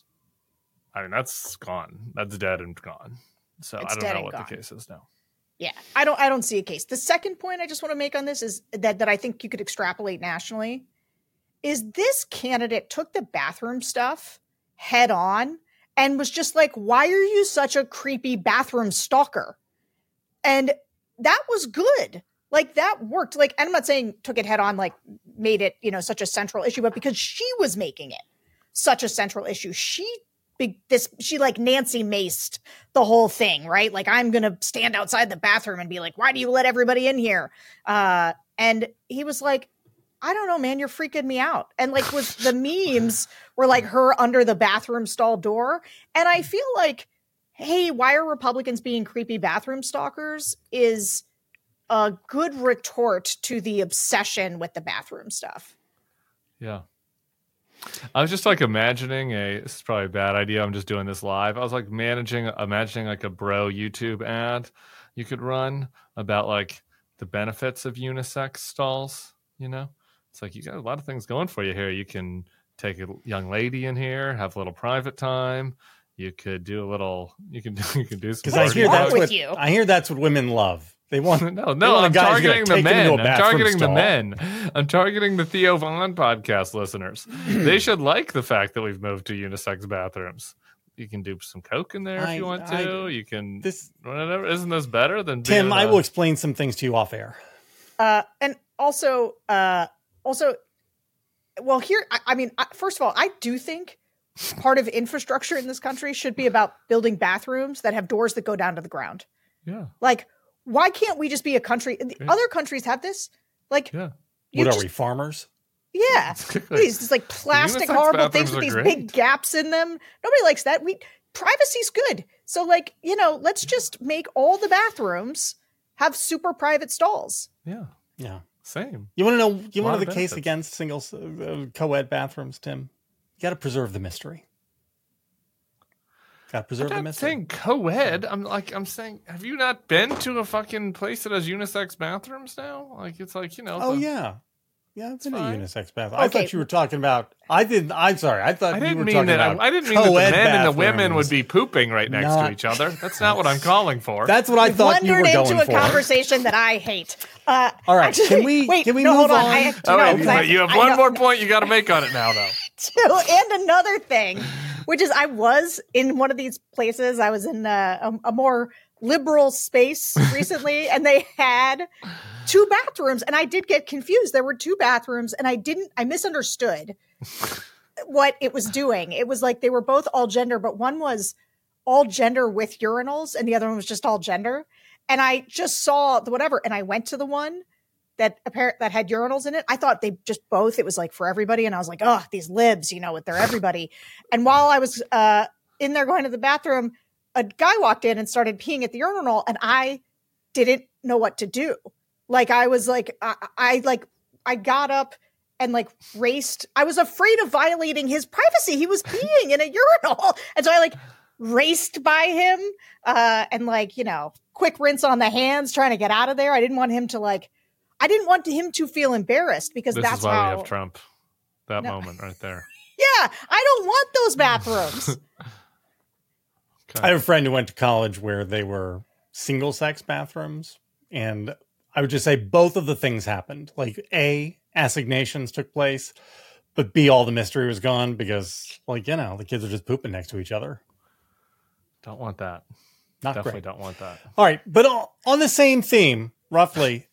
gone. That's dead and gone. So I don't know what the case is now. Yeah, I don't see a case. The second point I just want to make on this is that I think you could extrapolate nationally is this candidate took the bathroom stuff head on and was just like, why are you such a creepy bathroom stalker? And that was good. Like, that worked. Like, and I'm not saying took it head on, like made it, such a central issue, but because she was making it such a central issue, she like Nancy Maced the whole thing, right? Like, I'm going to stand outside the bathroom and be like, why do you let everybody in here? And he was like, I don't know, man, you're freaking me out. And like, was the memes were like her under the bathroom stall door. And I feel like, hey, why are Republicans being creepy bathroom stalkers is a good retort to the obsession with the bathroom stuff. Yeah. I was just like imagining this is probably a bad idea. I'm just doing this live. I was like imagining like a bro YouTube ad you could run about like the benefits of unisex stalls. It's like, you got a lot of things going for you here. You can take a young lady in here, have a little private time. You could do a little, you can do some. Because I hear that's what women love. They want no. I'm targeting the men. I'm targeting the men. I'm targeting the Theo Von podcast listeners. They should like the fact that we've moved to unisex bathrooms. You can do some coke in there if you want to. You can whatever. Isn't this better than Tim? I will explain some things to you off air. And also, well, here, I mean, first of all, I do think part of infrastructure in this country should be about building bathrooms that have doors that go down to the ground. Yeah, like. Why can't we just be a country? Other countries have this. Like, what are we, farmers? Yeah. Please, it's like plastic, horrible things with these big gaps in them. Nobody likes that. Privacy's good. So, like, let's just make all the bathrooms have super private stalls. Yeah. Yeah. Same. You want to know? You want to know the case against single co-ed bathrooms, Tim? You got to preserve the mystery. Got to preserve the mystery. I'm saying co-ed. I'm saying, have you not been to a fucking place that has unisex bathrooms now? Like, it's like, Oh, yeah. Yeah, it's in a unisex bathroom. Okay. I thought you were talking about. I'm sorry. I thought you were talking about. I didn't mean that the men and the women would be pooping right next to each other. That's not what I'm calling for. That's what I thought you were going for. Wandered into a conversation that I hate. All right, actually, can we move on? But you have one more point you got to make on it now, though. And another thing, which is I was in one of these places. I was in a more liberal space recently, and they had 2 bathrooms, and I did get confused. There were 2 bathrooms, and I misunderstood what it was doing. It was like they were both all gender, but one was all gender with urinals, and the other one was just all gender. And I just saw the whatever, and I went to the one that had urinals in it. I thought they just both, it was like for everybody. And I was like, oh, these libs, with their everybody. And while I was in there going to the bathroom, a guy walked in and started peeing at the urinal, and I didn't know what to do. Like, I was like, I got up and like raced. I was afraid of violating his privacy. He was peeing in a urinal. And so I like raced by him and like, quick rinse on the hands, trying to get out of there. I didn't want him to feel embarrassed, because this that's is why how we have Trump. That moment right there. Yeah, I don't want those bathrooms. Okay. I have a friend who went to college where they were single sex bathrooms, and I would just say both of the things happened. Like, A, assignations took place, but B, all the mystery was gone because, the kids are just pooping next to each other. Don't want that. Not Definitely great. don't want that. All right, but on the same theme, roughly,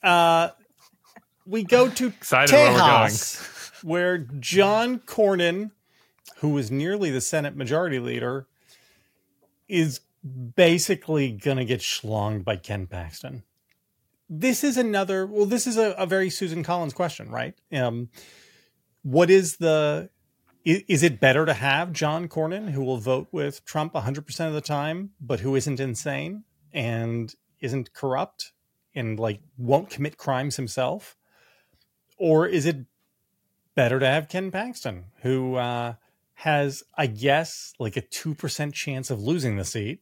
we go to Excited where we're going. Tejas, where John Cornyn, who was nearly the Senate Majority Leader, is basically going to get schlonged by Ken Paxton. This is a very Susan Collins question, right? What is is it better to have John Cornyn, who will vote with Trump 100% of the time, but who isn't insane and isn't corrupt and won't commit crimes himself? Or is it better to have Ken Paxton, who has, I guess, a 2% chance of losing the seat,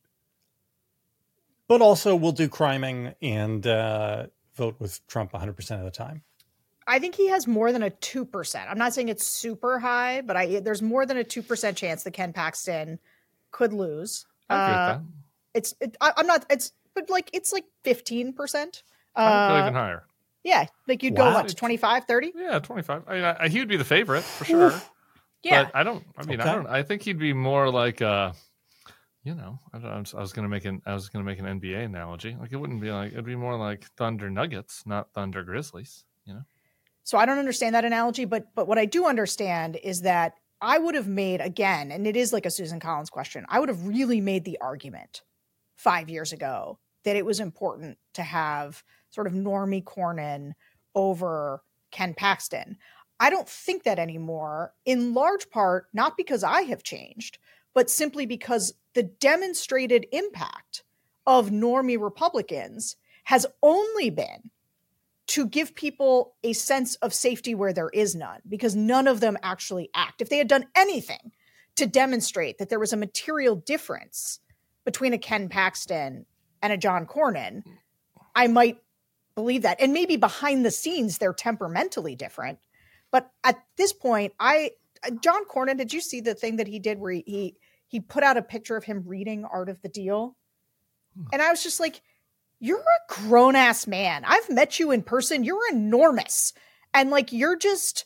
but also will do criming and vote with Trump 100% of the time? I think he has more than a 2%. I'm not saying it's super high, but there's more than a 2% chance that Ken Paxton could lose. I agree with that. It's like 15%. I would go even higher. Yeah, you'd go what, to 25, 30? Yeah, 25. I mean, he would be the favorite for sure. Yeah, but I think he'd be more like I was going to make an NBA analogy. It wouldn't be it'd be more like Thunder Nuggets, not Thunder Grizzlies. So I don't understand that analogy, but what I do understand is that I would have made, again, and it is like a Susan Collins question, I would have really made the argument 5 years ago that it was important to have sort of Normie Cornyn over Ken Paxton. I don't think that anymore, in large part, not because I have changed, but simply because the demonstrated impact of Normie Republicans has only been to give people a sense of safety where there is none, because none of them actually act. If they had done anything to demonstrate that there was a material difference between a Ken Paxton and a John Cornyn, I might believe that. And maybe behind the scenes, they're temperamentally different. But at this point, John Cornyn, did you see the thing that he did where he put out a picture of him reading Art of the Deal? And I was just like, you're a grown ass man. I've met you in person. You're enormous. And you're just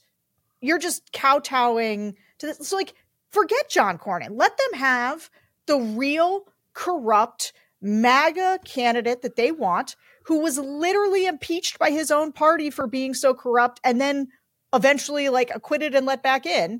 kowtowing to this. So forget John Cornyn. Let them have the real corrupt MAGA candidate that they want, who was literally impeached by his own party for being so corrupt and then eventually acquitted and let back in.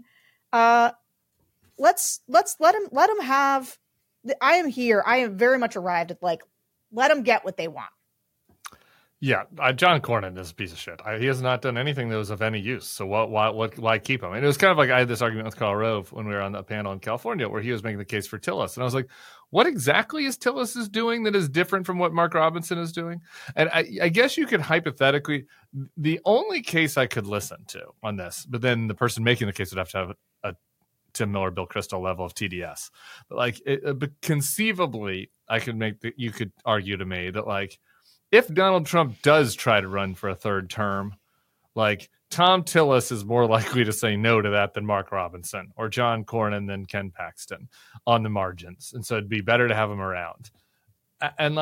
Let's let him have. I am here. I am very much arrived at let them get what they want. Yeah, John Cornyn is a piece of shit. He has not done anything that was of any use. So why keep him? And it was kind of like I had this argument with Karl Rove when we were on the panel in California, where he was making the case for Tillis, and I was like, "What exactly is Tillis is doing that is different from what Mark Robinson is doing?" And I guess you could hypothetically, the only case I could listen to on this, but then the person making the case would have to have a Tim Miller, Bill Kristol level of TDS. But but conceivably, you could argue to me that if Donald Trump does try to run for a third term, Tom Tillis is more likely to say no to that than Mark Robinson or John Cornyn than Ken Paxton on the margins. And so it'd be better to have him around. And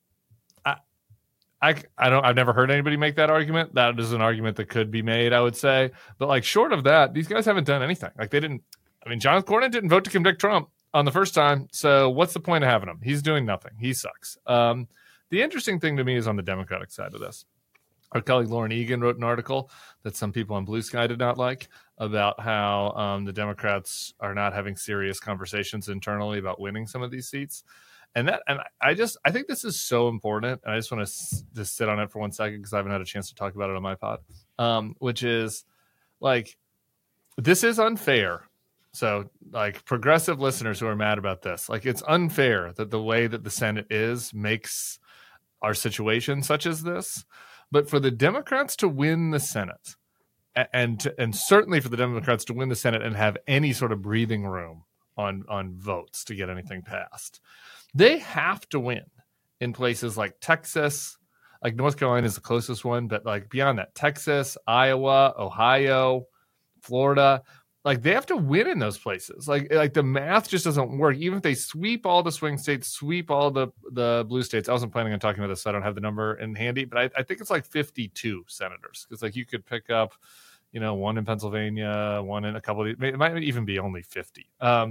I've never heard anybody make that argument. That is an argument that could be made, I would say. But short of that, these guys haven't done anything. John Cornyn didn't vote to convict Trump. on the first time. So what's the point of having him? He's doing nothing. He sucks. The interesting thing to me is on the Democratic side of this. Our colleague Lauren Egan wrote an article that some people on Blue Sky did not like about how the Democrats are not having serious conversations internally about winning some of these seats. And I think this is so important. And I just want to just sit on it for 1 second because I haven't had a chance to talk about it on my pod, which is like, this is unfair. So like progressive listeners who are mad about this, like it's unfair that the way that the Senate is makes our situation such as this. But for the Democrats to win the Senate, and certainly for the Democrats to win the Senate and have any sort of breathing room on votes to get anything passed, they have to win in places like Texas, like North Carolina is the closest one, but like beyond that, Texas, Iowa, Ohio, Florida, like they have to win in those places. Like the math just doesn't work. Even if they sweep all the swing states, sweep all the blue states. I wasn't planning on talking about this, so I don't have the number in handy, but I think it's like 52 senators because like you could pick up, one in Pennsylvania, one in a couple of, it might even be only 50.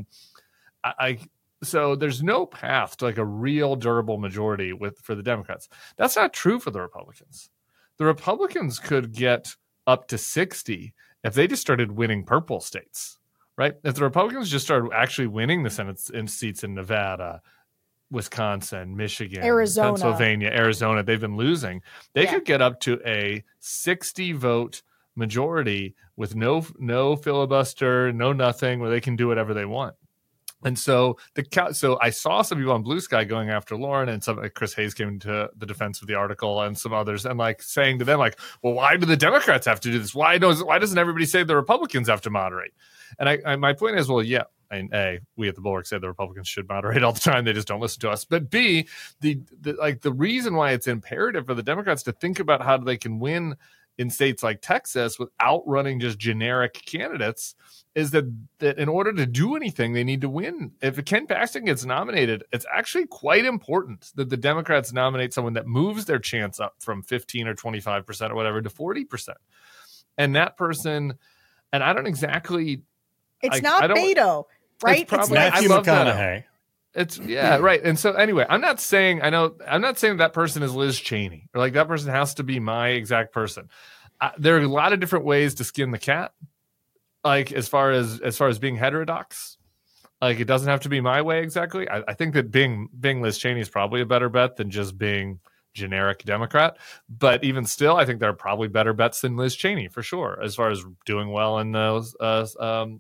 So there's no path to like a real durable majority for the Democrats. That's not true for the Republicans. The Republicans could get up to 60 if they just started winning purple states, right? If the Republicans just started actually winning the Senate seats in Nevada, Wisconsin, Michigan, Arizona. Pennsylvania, Arizona, they've been losing. They could get up to a 60 vote majority with no filibuster, no nothing, where they can do whatever they want. And so I saw some people on Blue Sky going after Lauren, and some like Chris Hayes came to the defense of the article, and some others, and like saying to them, like, well, why do the Democrats have to do this? Why doesn't everybody say the Republicans have to moderate? And my point is, well, yeah, and A, we at the Bulwark say the Republicans should moderate all the time. They just don't listen to us. But B, the reason why it's imperative for the Democrats to think about how they can win in states like Texas without running just generic candidates is that in order to do anything, they need to win. If Ken Paxton gets nominated, it's actually quite important that the Democrats nominate someone that moves their chance up from 15 or 25% or whatever to 40%. And that person, and I don't exactly... It's not Beto, right? It's Matthew McConaughey. Right. And so anyway, I'm not saying that person is Liz Cheney or like that person has to be my exact person. There are a lot of different ways to skin the cat. Like as far as being heterodox, like it doesn't have to be my way exactly. I think that being Liz Cheney is probably a better bet than just being generic Democrat. But even still, I think there are probably better bets than Liz Cheney for sure, as far as doing well in those what's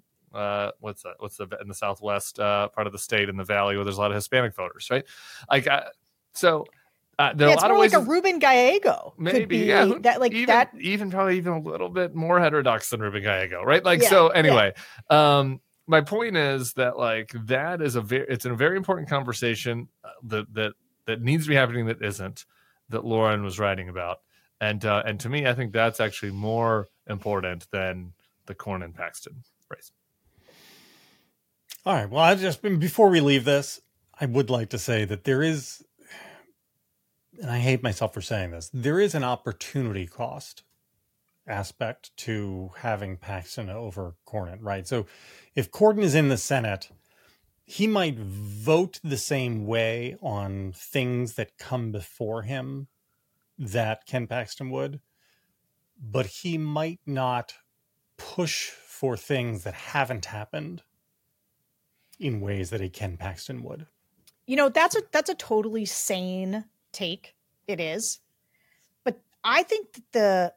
the in the Southwest part of the state in the Valley where there's a lot of Hispanic voters, right? Like there are a lot of ways. Like a Ruben Gallego, maybe, even probably even a little bit more heterodox than Ruben Gallego, right? Like so. Anyway, my point is that like that is it's a very important conversation that needs to be happening that isn't, that Lauren was writing about, and to me, I think that's actually more important than the Cornyn Paxton race. All right. Well, before we leave this, I would like to say that there is, and I hate myself for saying this, there is an opportunity cost aspect to having Paxton over Cornyn, right? So if Cornyn is in the Senate, he might vote the same way on things that come before him that Ken Paxton would, but he might not push for things that haven't happened in ways that a Ken Paxton would. That's a totally sane take. It is. But I think that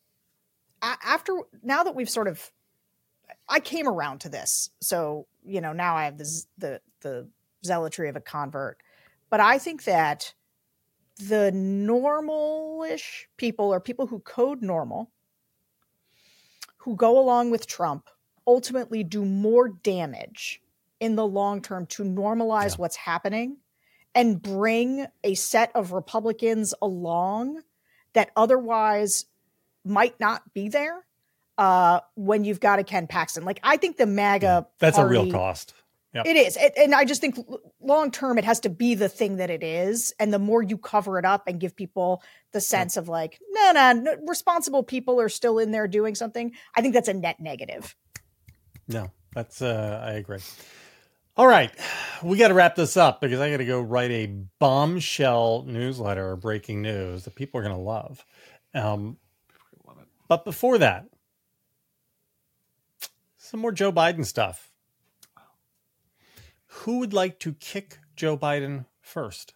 now that we've sort of, I came around to this. So, now I have the zealotry of a convert, but I think that the normal-ish people or people who code normal, who go along with Trump, ultimately do more damage in the long term to normalize what's happening and bring a set of Republicans along that otherwise might not be there when you've got a Ken Paxton. Like, I think the MAGA that's party, a real cost. Yep. It is. And I just think long term, it has to be the thing that it is. And the more you cover it up and give people the sense of like, no, responsible people are still in there doing something, I think that's a net negative. No, that's I agree. All right, we got to wrap this up because I got to go write a bombshell newsletter, breaking news that people are going to love. But before that, some more Joe Biden stuff. Who would like to kick Joe Biden first?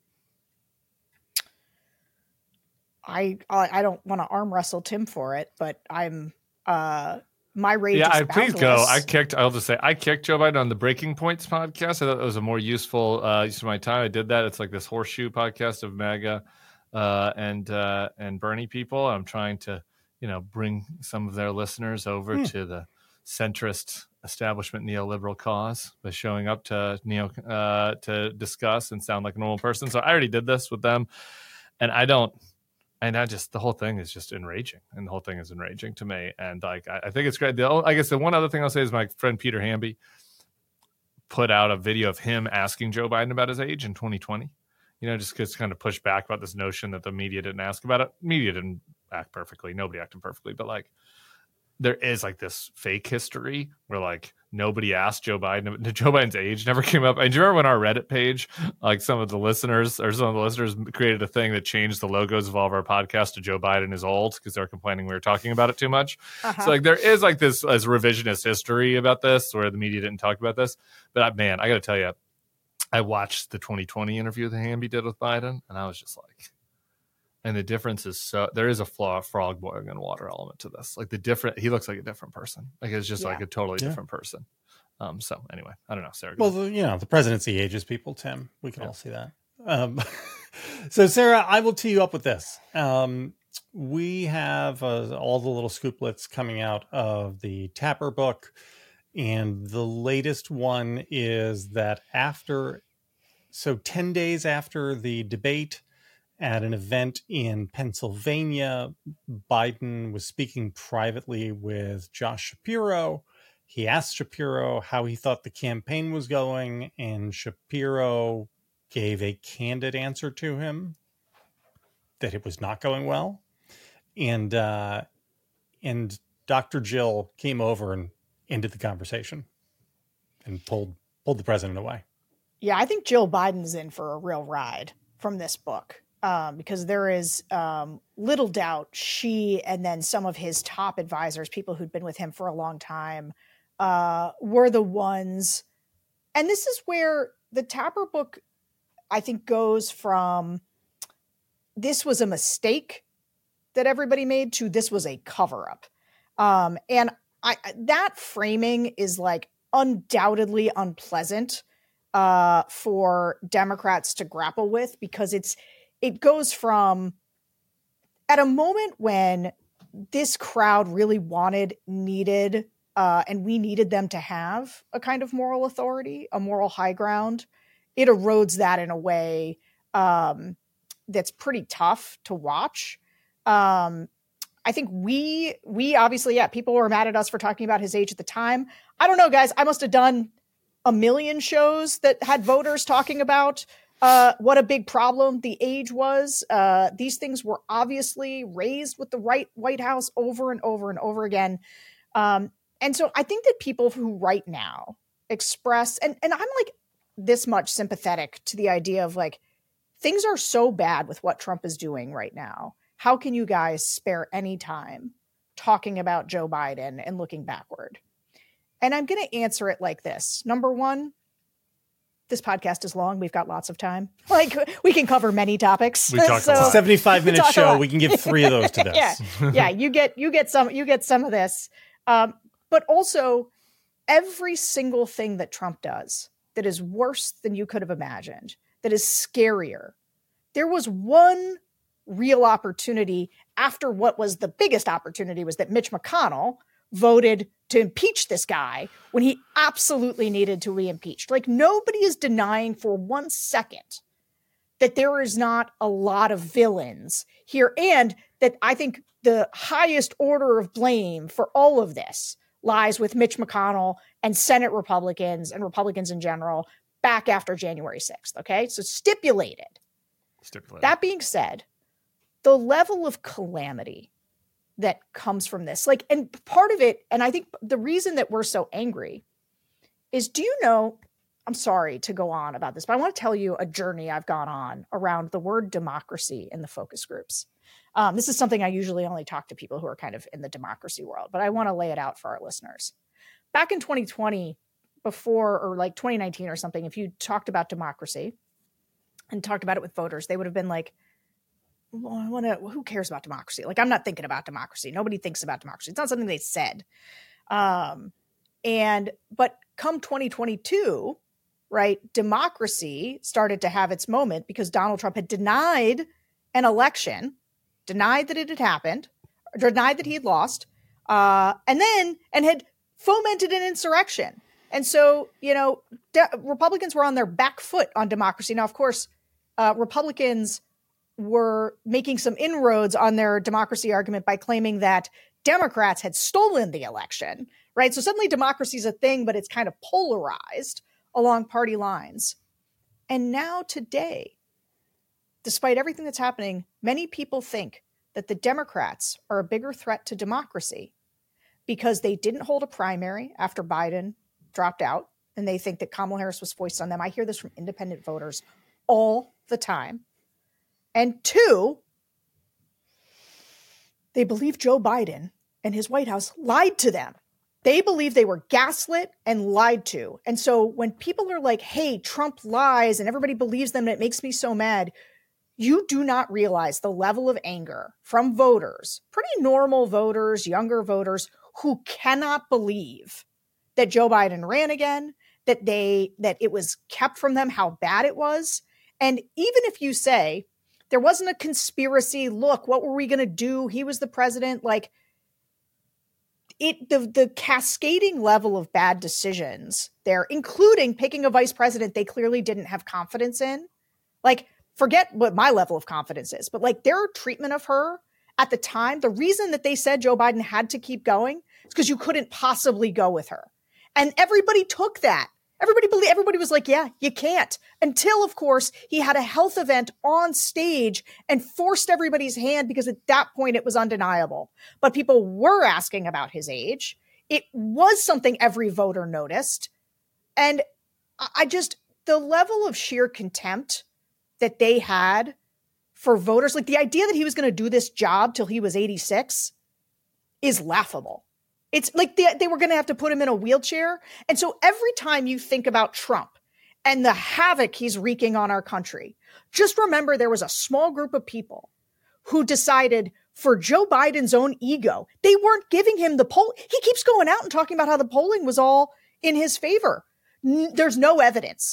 I don't want to arm wrestle Tim for it, but I'm my rage. Yeah, is please go. I'll just say I kicked Joe Biden on the Breaking Points podcast. I thought that was a more useful use of my time. I did that. It's like this horseshoe podcast of MAGA and Bernie people. I'm trying to, bring some of their listeners over to the centrist establishment neoliberal cause by showing up to to discuss and sound like a normal person. So I already did this with them, and the whole thing is just enraging, and the whole thing is enraging to me. And I think it's great. I guess the one other thing I'll say is my friend Peter Hamby put out a video of him asking Joe Biden about his age in 2020. Just to kind of push back about this notion that the media didn't ask about it. Media didn't act perfectly. Nobody acted perfectly, but there is this fake history where nobody asked Joe Biden. Joe Biden's age never came up. And do you remember when our Reddit page, some of the listeners created a thing that changed the logos of all of our podcasts to Joe Biden is old because they were complaining we were talking about it too much. Uh-huh. So there is this revisionist history about this where the media didn't talk about this. But I got to tell you, I watched the 2020 interview that Hamby did with Biden, and I was just and the difference is there is a frog boiling in water element to this. He looks like a different person. It's just a totally different person. So anyway, I don't know, Sarah. Well, the presidency ages people, Tim. We can all see that. So Sarah, I will tee you up with this. We have all the little scooplets coming out of the Tapper book. And the latest one is that 10 days after the debate at an event in Pennsylvania, Biden was speaking privately with Josh Shapiro. He asked Shapiro how he thought the campaign was going, and Shapiro gave a candid answer to him that it was not going well. And Dr. Jill came over and ended the conversation and pulled the president away. Yeah, I think Jill Biden's in for a real ride from this book because there is little doubt she and then some of his top advisors, people who'd been with him for a long time, were the ones. And this is where the Tapper book, I think, goes from this was a mistake that everybody made to this was a cover-up. And that framing is undoubtedly unpleasant for Democrats to grapple with because it goes from at a moment when this crowd really needed, and we needed them to have a kind of moral authority, a moral high ground. It erodes that in a way that's pretty tough to watch. I think we obviously, people were mad at us for talking about his age at the time. I don't know, guys. I must have done a million shows that had voters talking about what a big problem the age was. These things were obviously raised with the White House over and over and over again. And so I think that people who right now express, and I'm this much sympathetic to the idea of things are so bad with what Trump is doing right now. How can you guys spare any time talking about Joe Biden and looking backward? And I'm going to answer it like this. Number one, this podcast is long. We've got lots of time. We can cover many topics. We talk a lot. 75-minute show. We can give 3 of those to this. Yeah. You get some of this. But also, every single thing that Trump does that is worse than you could have imagined, that is scarier. There was one real opportunity after what was the biggest opportunity was that Mitch McConnell voted to impeach this guy when he absolutely needed to be impeached. Nobody is denying for 1 second that there is not a lot of villains here, and that I think the highest order of blame for all of this lies with Mitch McConnell and Senate Republicans and Republicans in general back after January 6th. Okay. So stipulated. That being said, the level of calamity that comes from this, and part of it, and I think the reason that we're so angry is, do you know I'm sorry to go on about this, but I want to tell you a journey I've gone on around the word democracy in the focus groups. This is something I usually only talk to people who are kind of in the democracy world, but I want to lay it out for our listeners. Back in 2020, before, or like 2019 or something, if you talked about democracy and talked about it with voters, they would have been like, well, who cares about democracy? Like, I'm not thinking about democracy. Nobody thinks about democracy. It's not something they said. But come 2022, right, democracy started to have its moment because Donald Trump had denied an election, denied that it had happened, denied that he had lost, and had fomented an insurrection. And so, Republicans were on their back foot on democracy. Now, of course, Republicans were making some inroads on their democracy argument by claiming that Democrats had stolen the election, right? So suddenly democracy is a thing, but it's kind of polarized along party lines. And now today, despite everything that's happening, many people think that the Democrats are a bigger threat to democracy because they didn't hold a primary after Biden dropped out, and they think that Kamala Harris was foisted on them. I hear this from independent voters all the time. And two, they believe Joe Biden and his White House lied to them. They believe they were gaslit and lied to. And so when people are like, hey, Trump lies and everybody believes them and it makes me so mad, you do not realize the level of anger from voters, pretty normal voters, younger voters, who cannot believe that Joe Biden ran again, that it was kept from them how bad it was. And even if you say there wasn't a conspiracy, look, what were we going to do? He was the president. Like, the cascading level of bad decisions there, including picking a vice president they clearly didn't have confidence in. Like, forget what my level of confidence is, but like their treatment of her at the time, the reason that they said Joe Biden had to keep going is because you couldn't possibly go with her. And everybody took that. Everybody was like, yeah, you can't. Until, of course, he had a health event on stage and forced everybody's hand because at that point it was undeniable. But people were asking about his age. It was something every voter noticed. And the level of sheer contempt that they had for voters, like the idea that he was going to do this job till he was 86 is laughable. It's like they were going to have to put him in a wheelchair. And so every time you think about Trump and the havoc he's wreaking on our country, just remember there was a small group of people who decided for Joe Biden's own ego, they weren't giving him the poll. He keeps going out and talking about how the polling was all in his favor. There's no evidence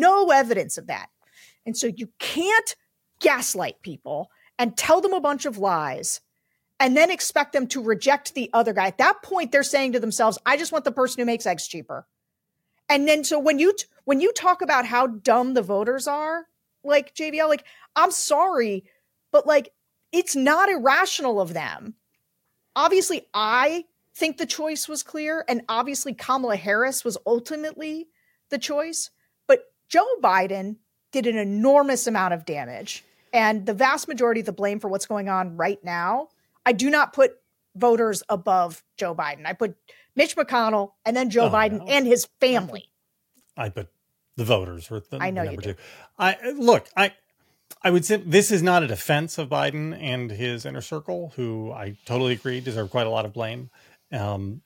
of that. And so you can't gaslight people and tell them a bunch of lies and then expect them to reject the other guy. At that point, they're saying to themselves, I just want the person who makes eggs cheaper. And then so when you talk about how dumb the voters are, like JVL, like, I'm sorry, but like, it's not irrational of them. Obviously, I think the choice was clear. And obviously Kamala Harris was ultimately the choice. But Joe Biden did an enormous amount of damage. And the vast majority of the blame for what's going on right now, I do not put voters above Joe Biden. I put Mitch McConnell and then Joe Biden and his family. I put the voters were the I know number you do. two. I would say this is not a defense of Biden and his inner circle, who I totally agree deserve quite a lot of blame. But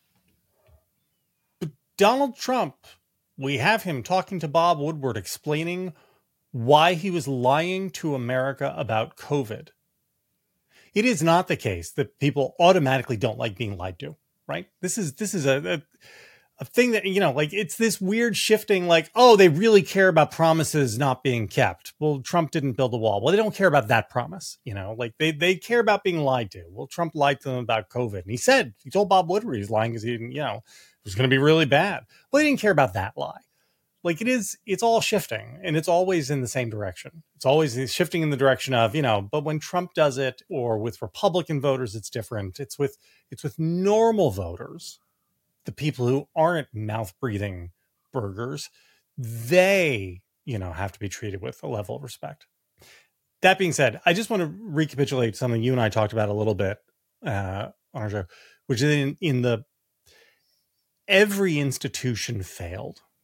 Donald Trump, we have him talking to Bob Woodward explaining why he was lying to America about COVID. It is not the case that people automatically don't like being lied to, right? This is a thing that, like, it's this weird shifting, like, oh, they really care about promises not being kept. Well, Trump didn't build the wall. Well, they don't care about that promise, like they care about being lied to. Well, Trump lied to them about COVID. And he told Bob Woodward he's lying because he didn't, it was going to be really bad. Well, they didn't care about that lie. Like, it's all shifting, and it's always in the same direction. It's always shifting in the direction of, but when Trump does it, or with Republican voters, it's different. It's with normal voters, the people who aren't mouth breathing burgers, they, have to be treated with a level of respect. That being said, I just want to recapitulate something you and I talked about a little bit on our show, which is in the every institution failed.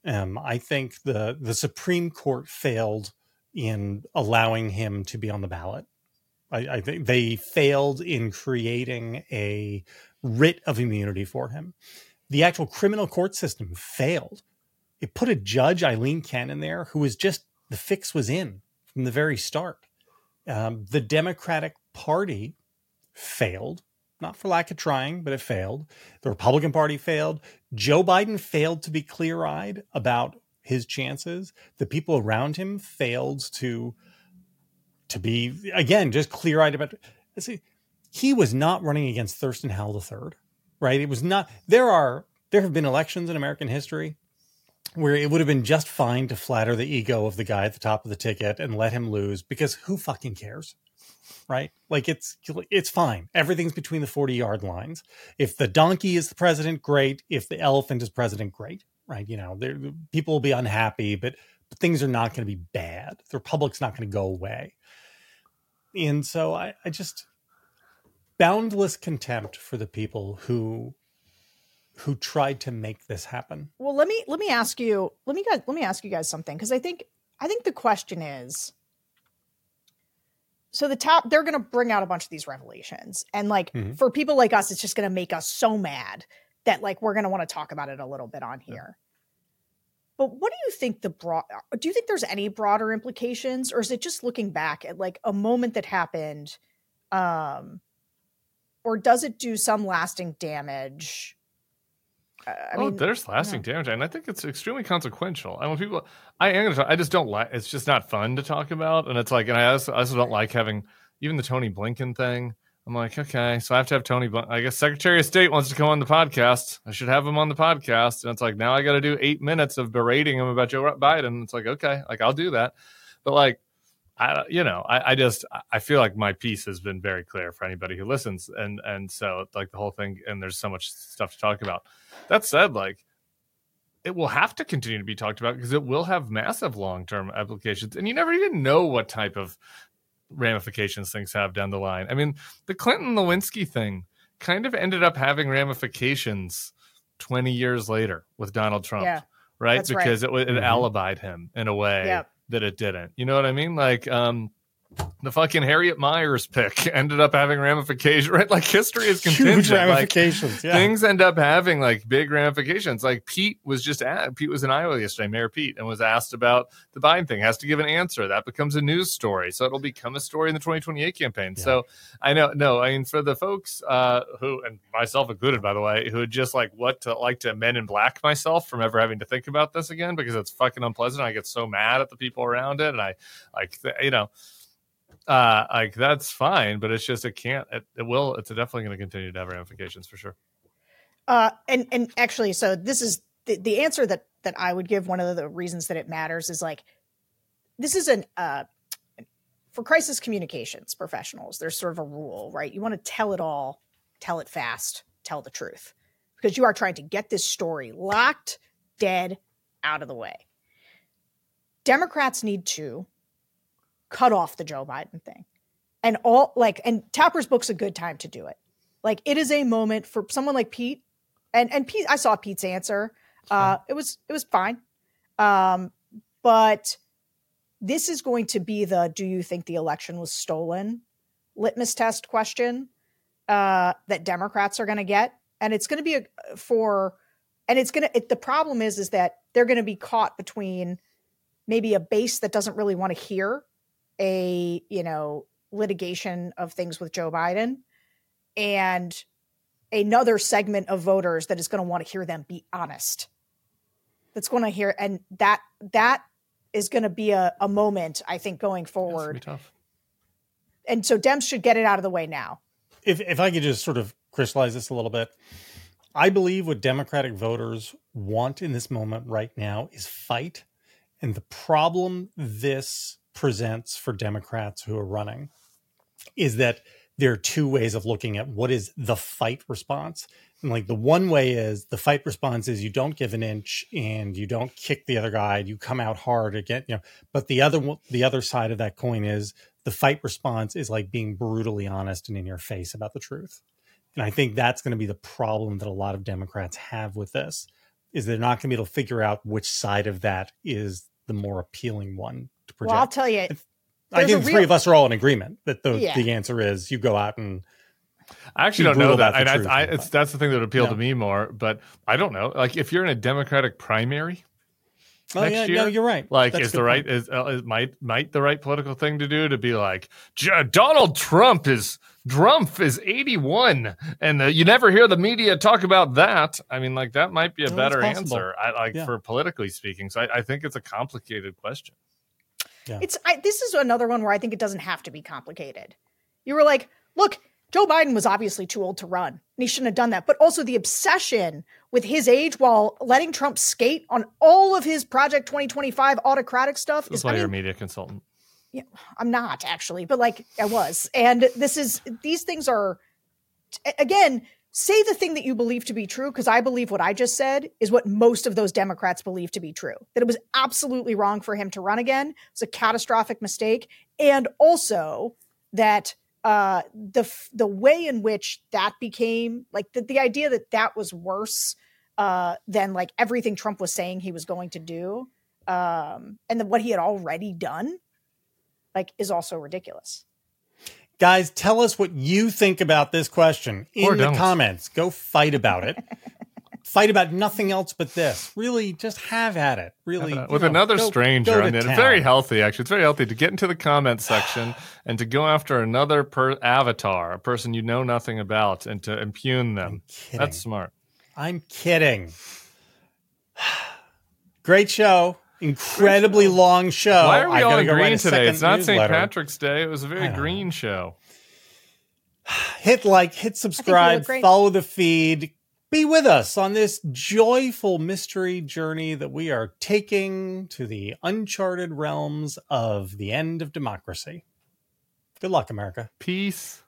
I think the Supreme Court failed in allowing him to be on the ballot. I think they failed in creating a writ of immunity for him. The actual criminal court system failed. It put a judge, Eileen Kent, in there who was just, the fix was in from the very start. The Democratic Party failed, not for lack of trying, but it failed. The Republican Party failed. Joe Biden failed to be clear-eyed about his chances. The people around him failed to be, again, just clear-eyed about. He was not running against Thurston Howell III, right? It was not. There have been elections in American history where it would have been just fine to flatter the ego of the guy at the top of the ticket and let him lose, because who fucking cares, right? Like it's fine. Everything's between the 40-yard lines. If the donkey is the president, great. If the elephant is president, great, right? People will be unhappy, but things are not going to be bad. The republic's not going to go away. And so I just, boundless contempt for the people who tried to make this happen. Well, let me ask you guys something, because I think the question is, so they're going to bring out a bunch of these revelations, and for people like us, it's just going to make us so mad that we're going to want to talk about it a little bit on here. But what do you think do you think there's any broader implications, or is it just looking back at a moment that happened, or does it do some lasting damage? I mean, there's lasting damage, and I think it's extremely consequential. I mean, I just don't like. It's just not fun to talk about, and it's and I also don't like having even the Tony Blinken thing. I'm like, okay, so I have to have Tony Blinken. I guess Secretary of State wants to come on the podcast. I should have him on the podcast. And it's now I got to do 8 minutes of berating him about Joe Biden. It's okay, I'll do that. But I feel like my piece has been very clear for anybody who listens. And so the whole thing, and there's so much stuff to talk about. That said, it will have to continue to be talked about because it will have massive long-term applications. And you never even know what type of ramifications things have down the line. I mean, the Clinton-Lewinsky thing kind of ended up having ramifications 20 years later with Donald Trump, right? Because it alibied him in a way that it didn't. You know what I mean? The fucking Harriet Miers pick ended up having ramifications, right? History is contingent. Huge ramifications. Things end up having big ramifications. Pete was in Iowa yesterday, Mayor Pete, and was asked about the Biden thing. Has to give an answer. That becomes a news story. So it'll become a story in the 2028 campaign. Yeah. So I mean, for the folks who, and myself included, by the way, who just what to Men in Black myself from ever having to think about this again, because it's fucking unpleasant. I get so mad at the people around it. And I that's fine, but it's just, it's definitely going to continue to have ramifications for sure. And actually, so this is the answer that I would give. One of the reasons that it matters is this is for crisis communications professionals, there's sort of a rule, right? You want to tell it all, tell it fast, tell the truth, because you are trying to get this story locked, dead, out of the way. Democrats need to cut off the Joe Biden thing, and and Tapper's book's a good time to do it. It is a moment for someone like Pete, and Pete, I saw Pete's answer. It was fine. But this is going to be do you think the election was stolen litmus test question that Democrats are going to get. And it's going to be the problem is that they're going to be caught between maybe a base that doesn't really want to hear a litigation of things with Joe Biden, and another segment of voters that is going to want to hear them be honest. That's going to hear, and that is going to be a moment, I think, going forward. That's gonna be tough. And so Dems should get it out of the way now. If I could just sort of crystallize this a little bit, I believe what Democratic voters want in this moment right now is fight. And the problem this presents for Democrats who are running is that there are two ways of looking at what is the fight response. And the one way is the fight response is you don't give an inch and you don't kick the other guy. You come out hard again, but the other side of that coin is the fight response is being brutally honest and in your face about the truth. And I think that's going to be the problem that a lot of Democrats have with this. is they're not going to be able to figure out which side of that is the more appealing one to project. Well, I'll tell you. I think the three of us are all in agreement that the answer is you go out and. I actually don't know that. That's the thing that would appeal to me more, but I don't know. Like if you're in a Democratic primary next year, no, you're right. Like might the right political thing to do to be like Donald Trump is 81 and you never hear the media talk about that. I mean, like that might be a better answer. For politically speaking. So I think it's a complicated question. Yeah. This is another one where I think it doesn't have to be complicated. You were like, look, Joe Biden was obviously too old to run, and he shouldn't have done that. But also the obsession with his age while letting Trump skate on all of his Project 2025 autocratic stuff. That's why you're a media consultant. Yeah, I'm not actually, but like I was. And these things are, again, say the thing that you believe to be true, because I believe what I just said is what most of those Democrats believe to be true. That it was absolutely wrong for him to run again. It was a catastrophic mistake. And also that the way in which that became like the idea that was worse than like everything Trump was saying he was going to do, and then what he had already done, like, is also ridiculous. Guys, tell us what you think about this question in the comments. Go fight about it. Fight about nothing else but this. Really, just have at it. Really, with another stranger on it. It's very healthy, actually. It's very healthy to get into the comment section and to go after another avatar, a person you know nothing about, and to impugn them. That's smart. I'm kidding. Great show. Incredibly long show. Why are we all in green today? It's not St. Patrick's Day. It was a very green show. Hit like, hit subscribe, follow the feed. Be with us on this joyful mystery journey that we are taking to the uncharted realms of the end of democracy. Good luck, America. Peace.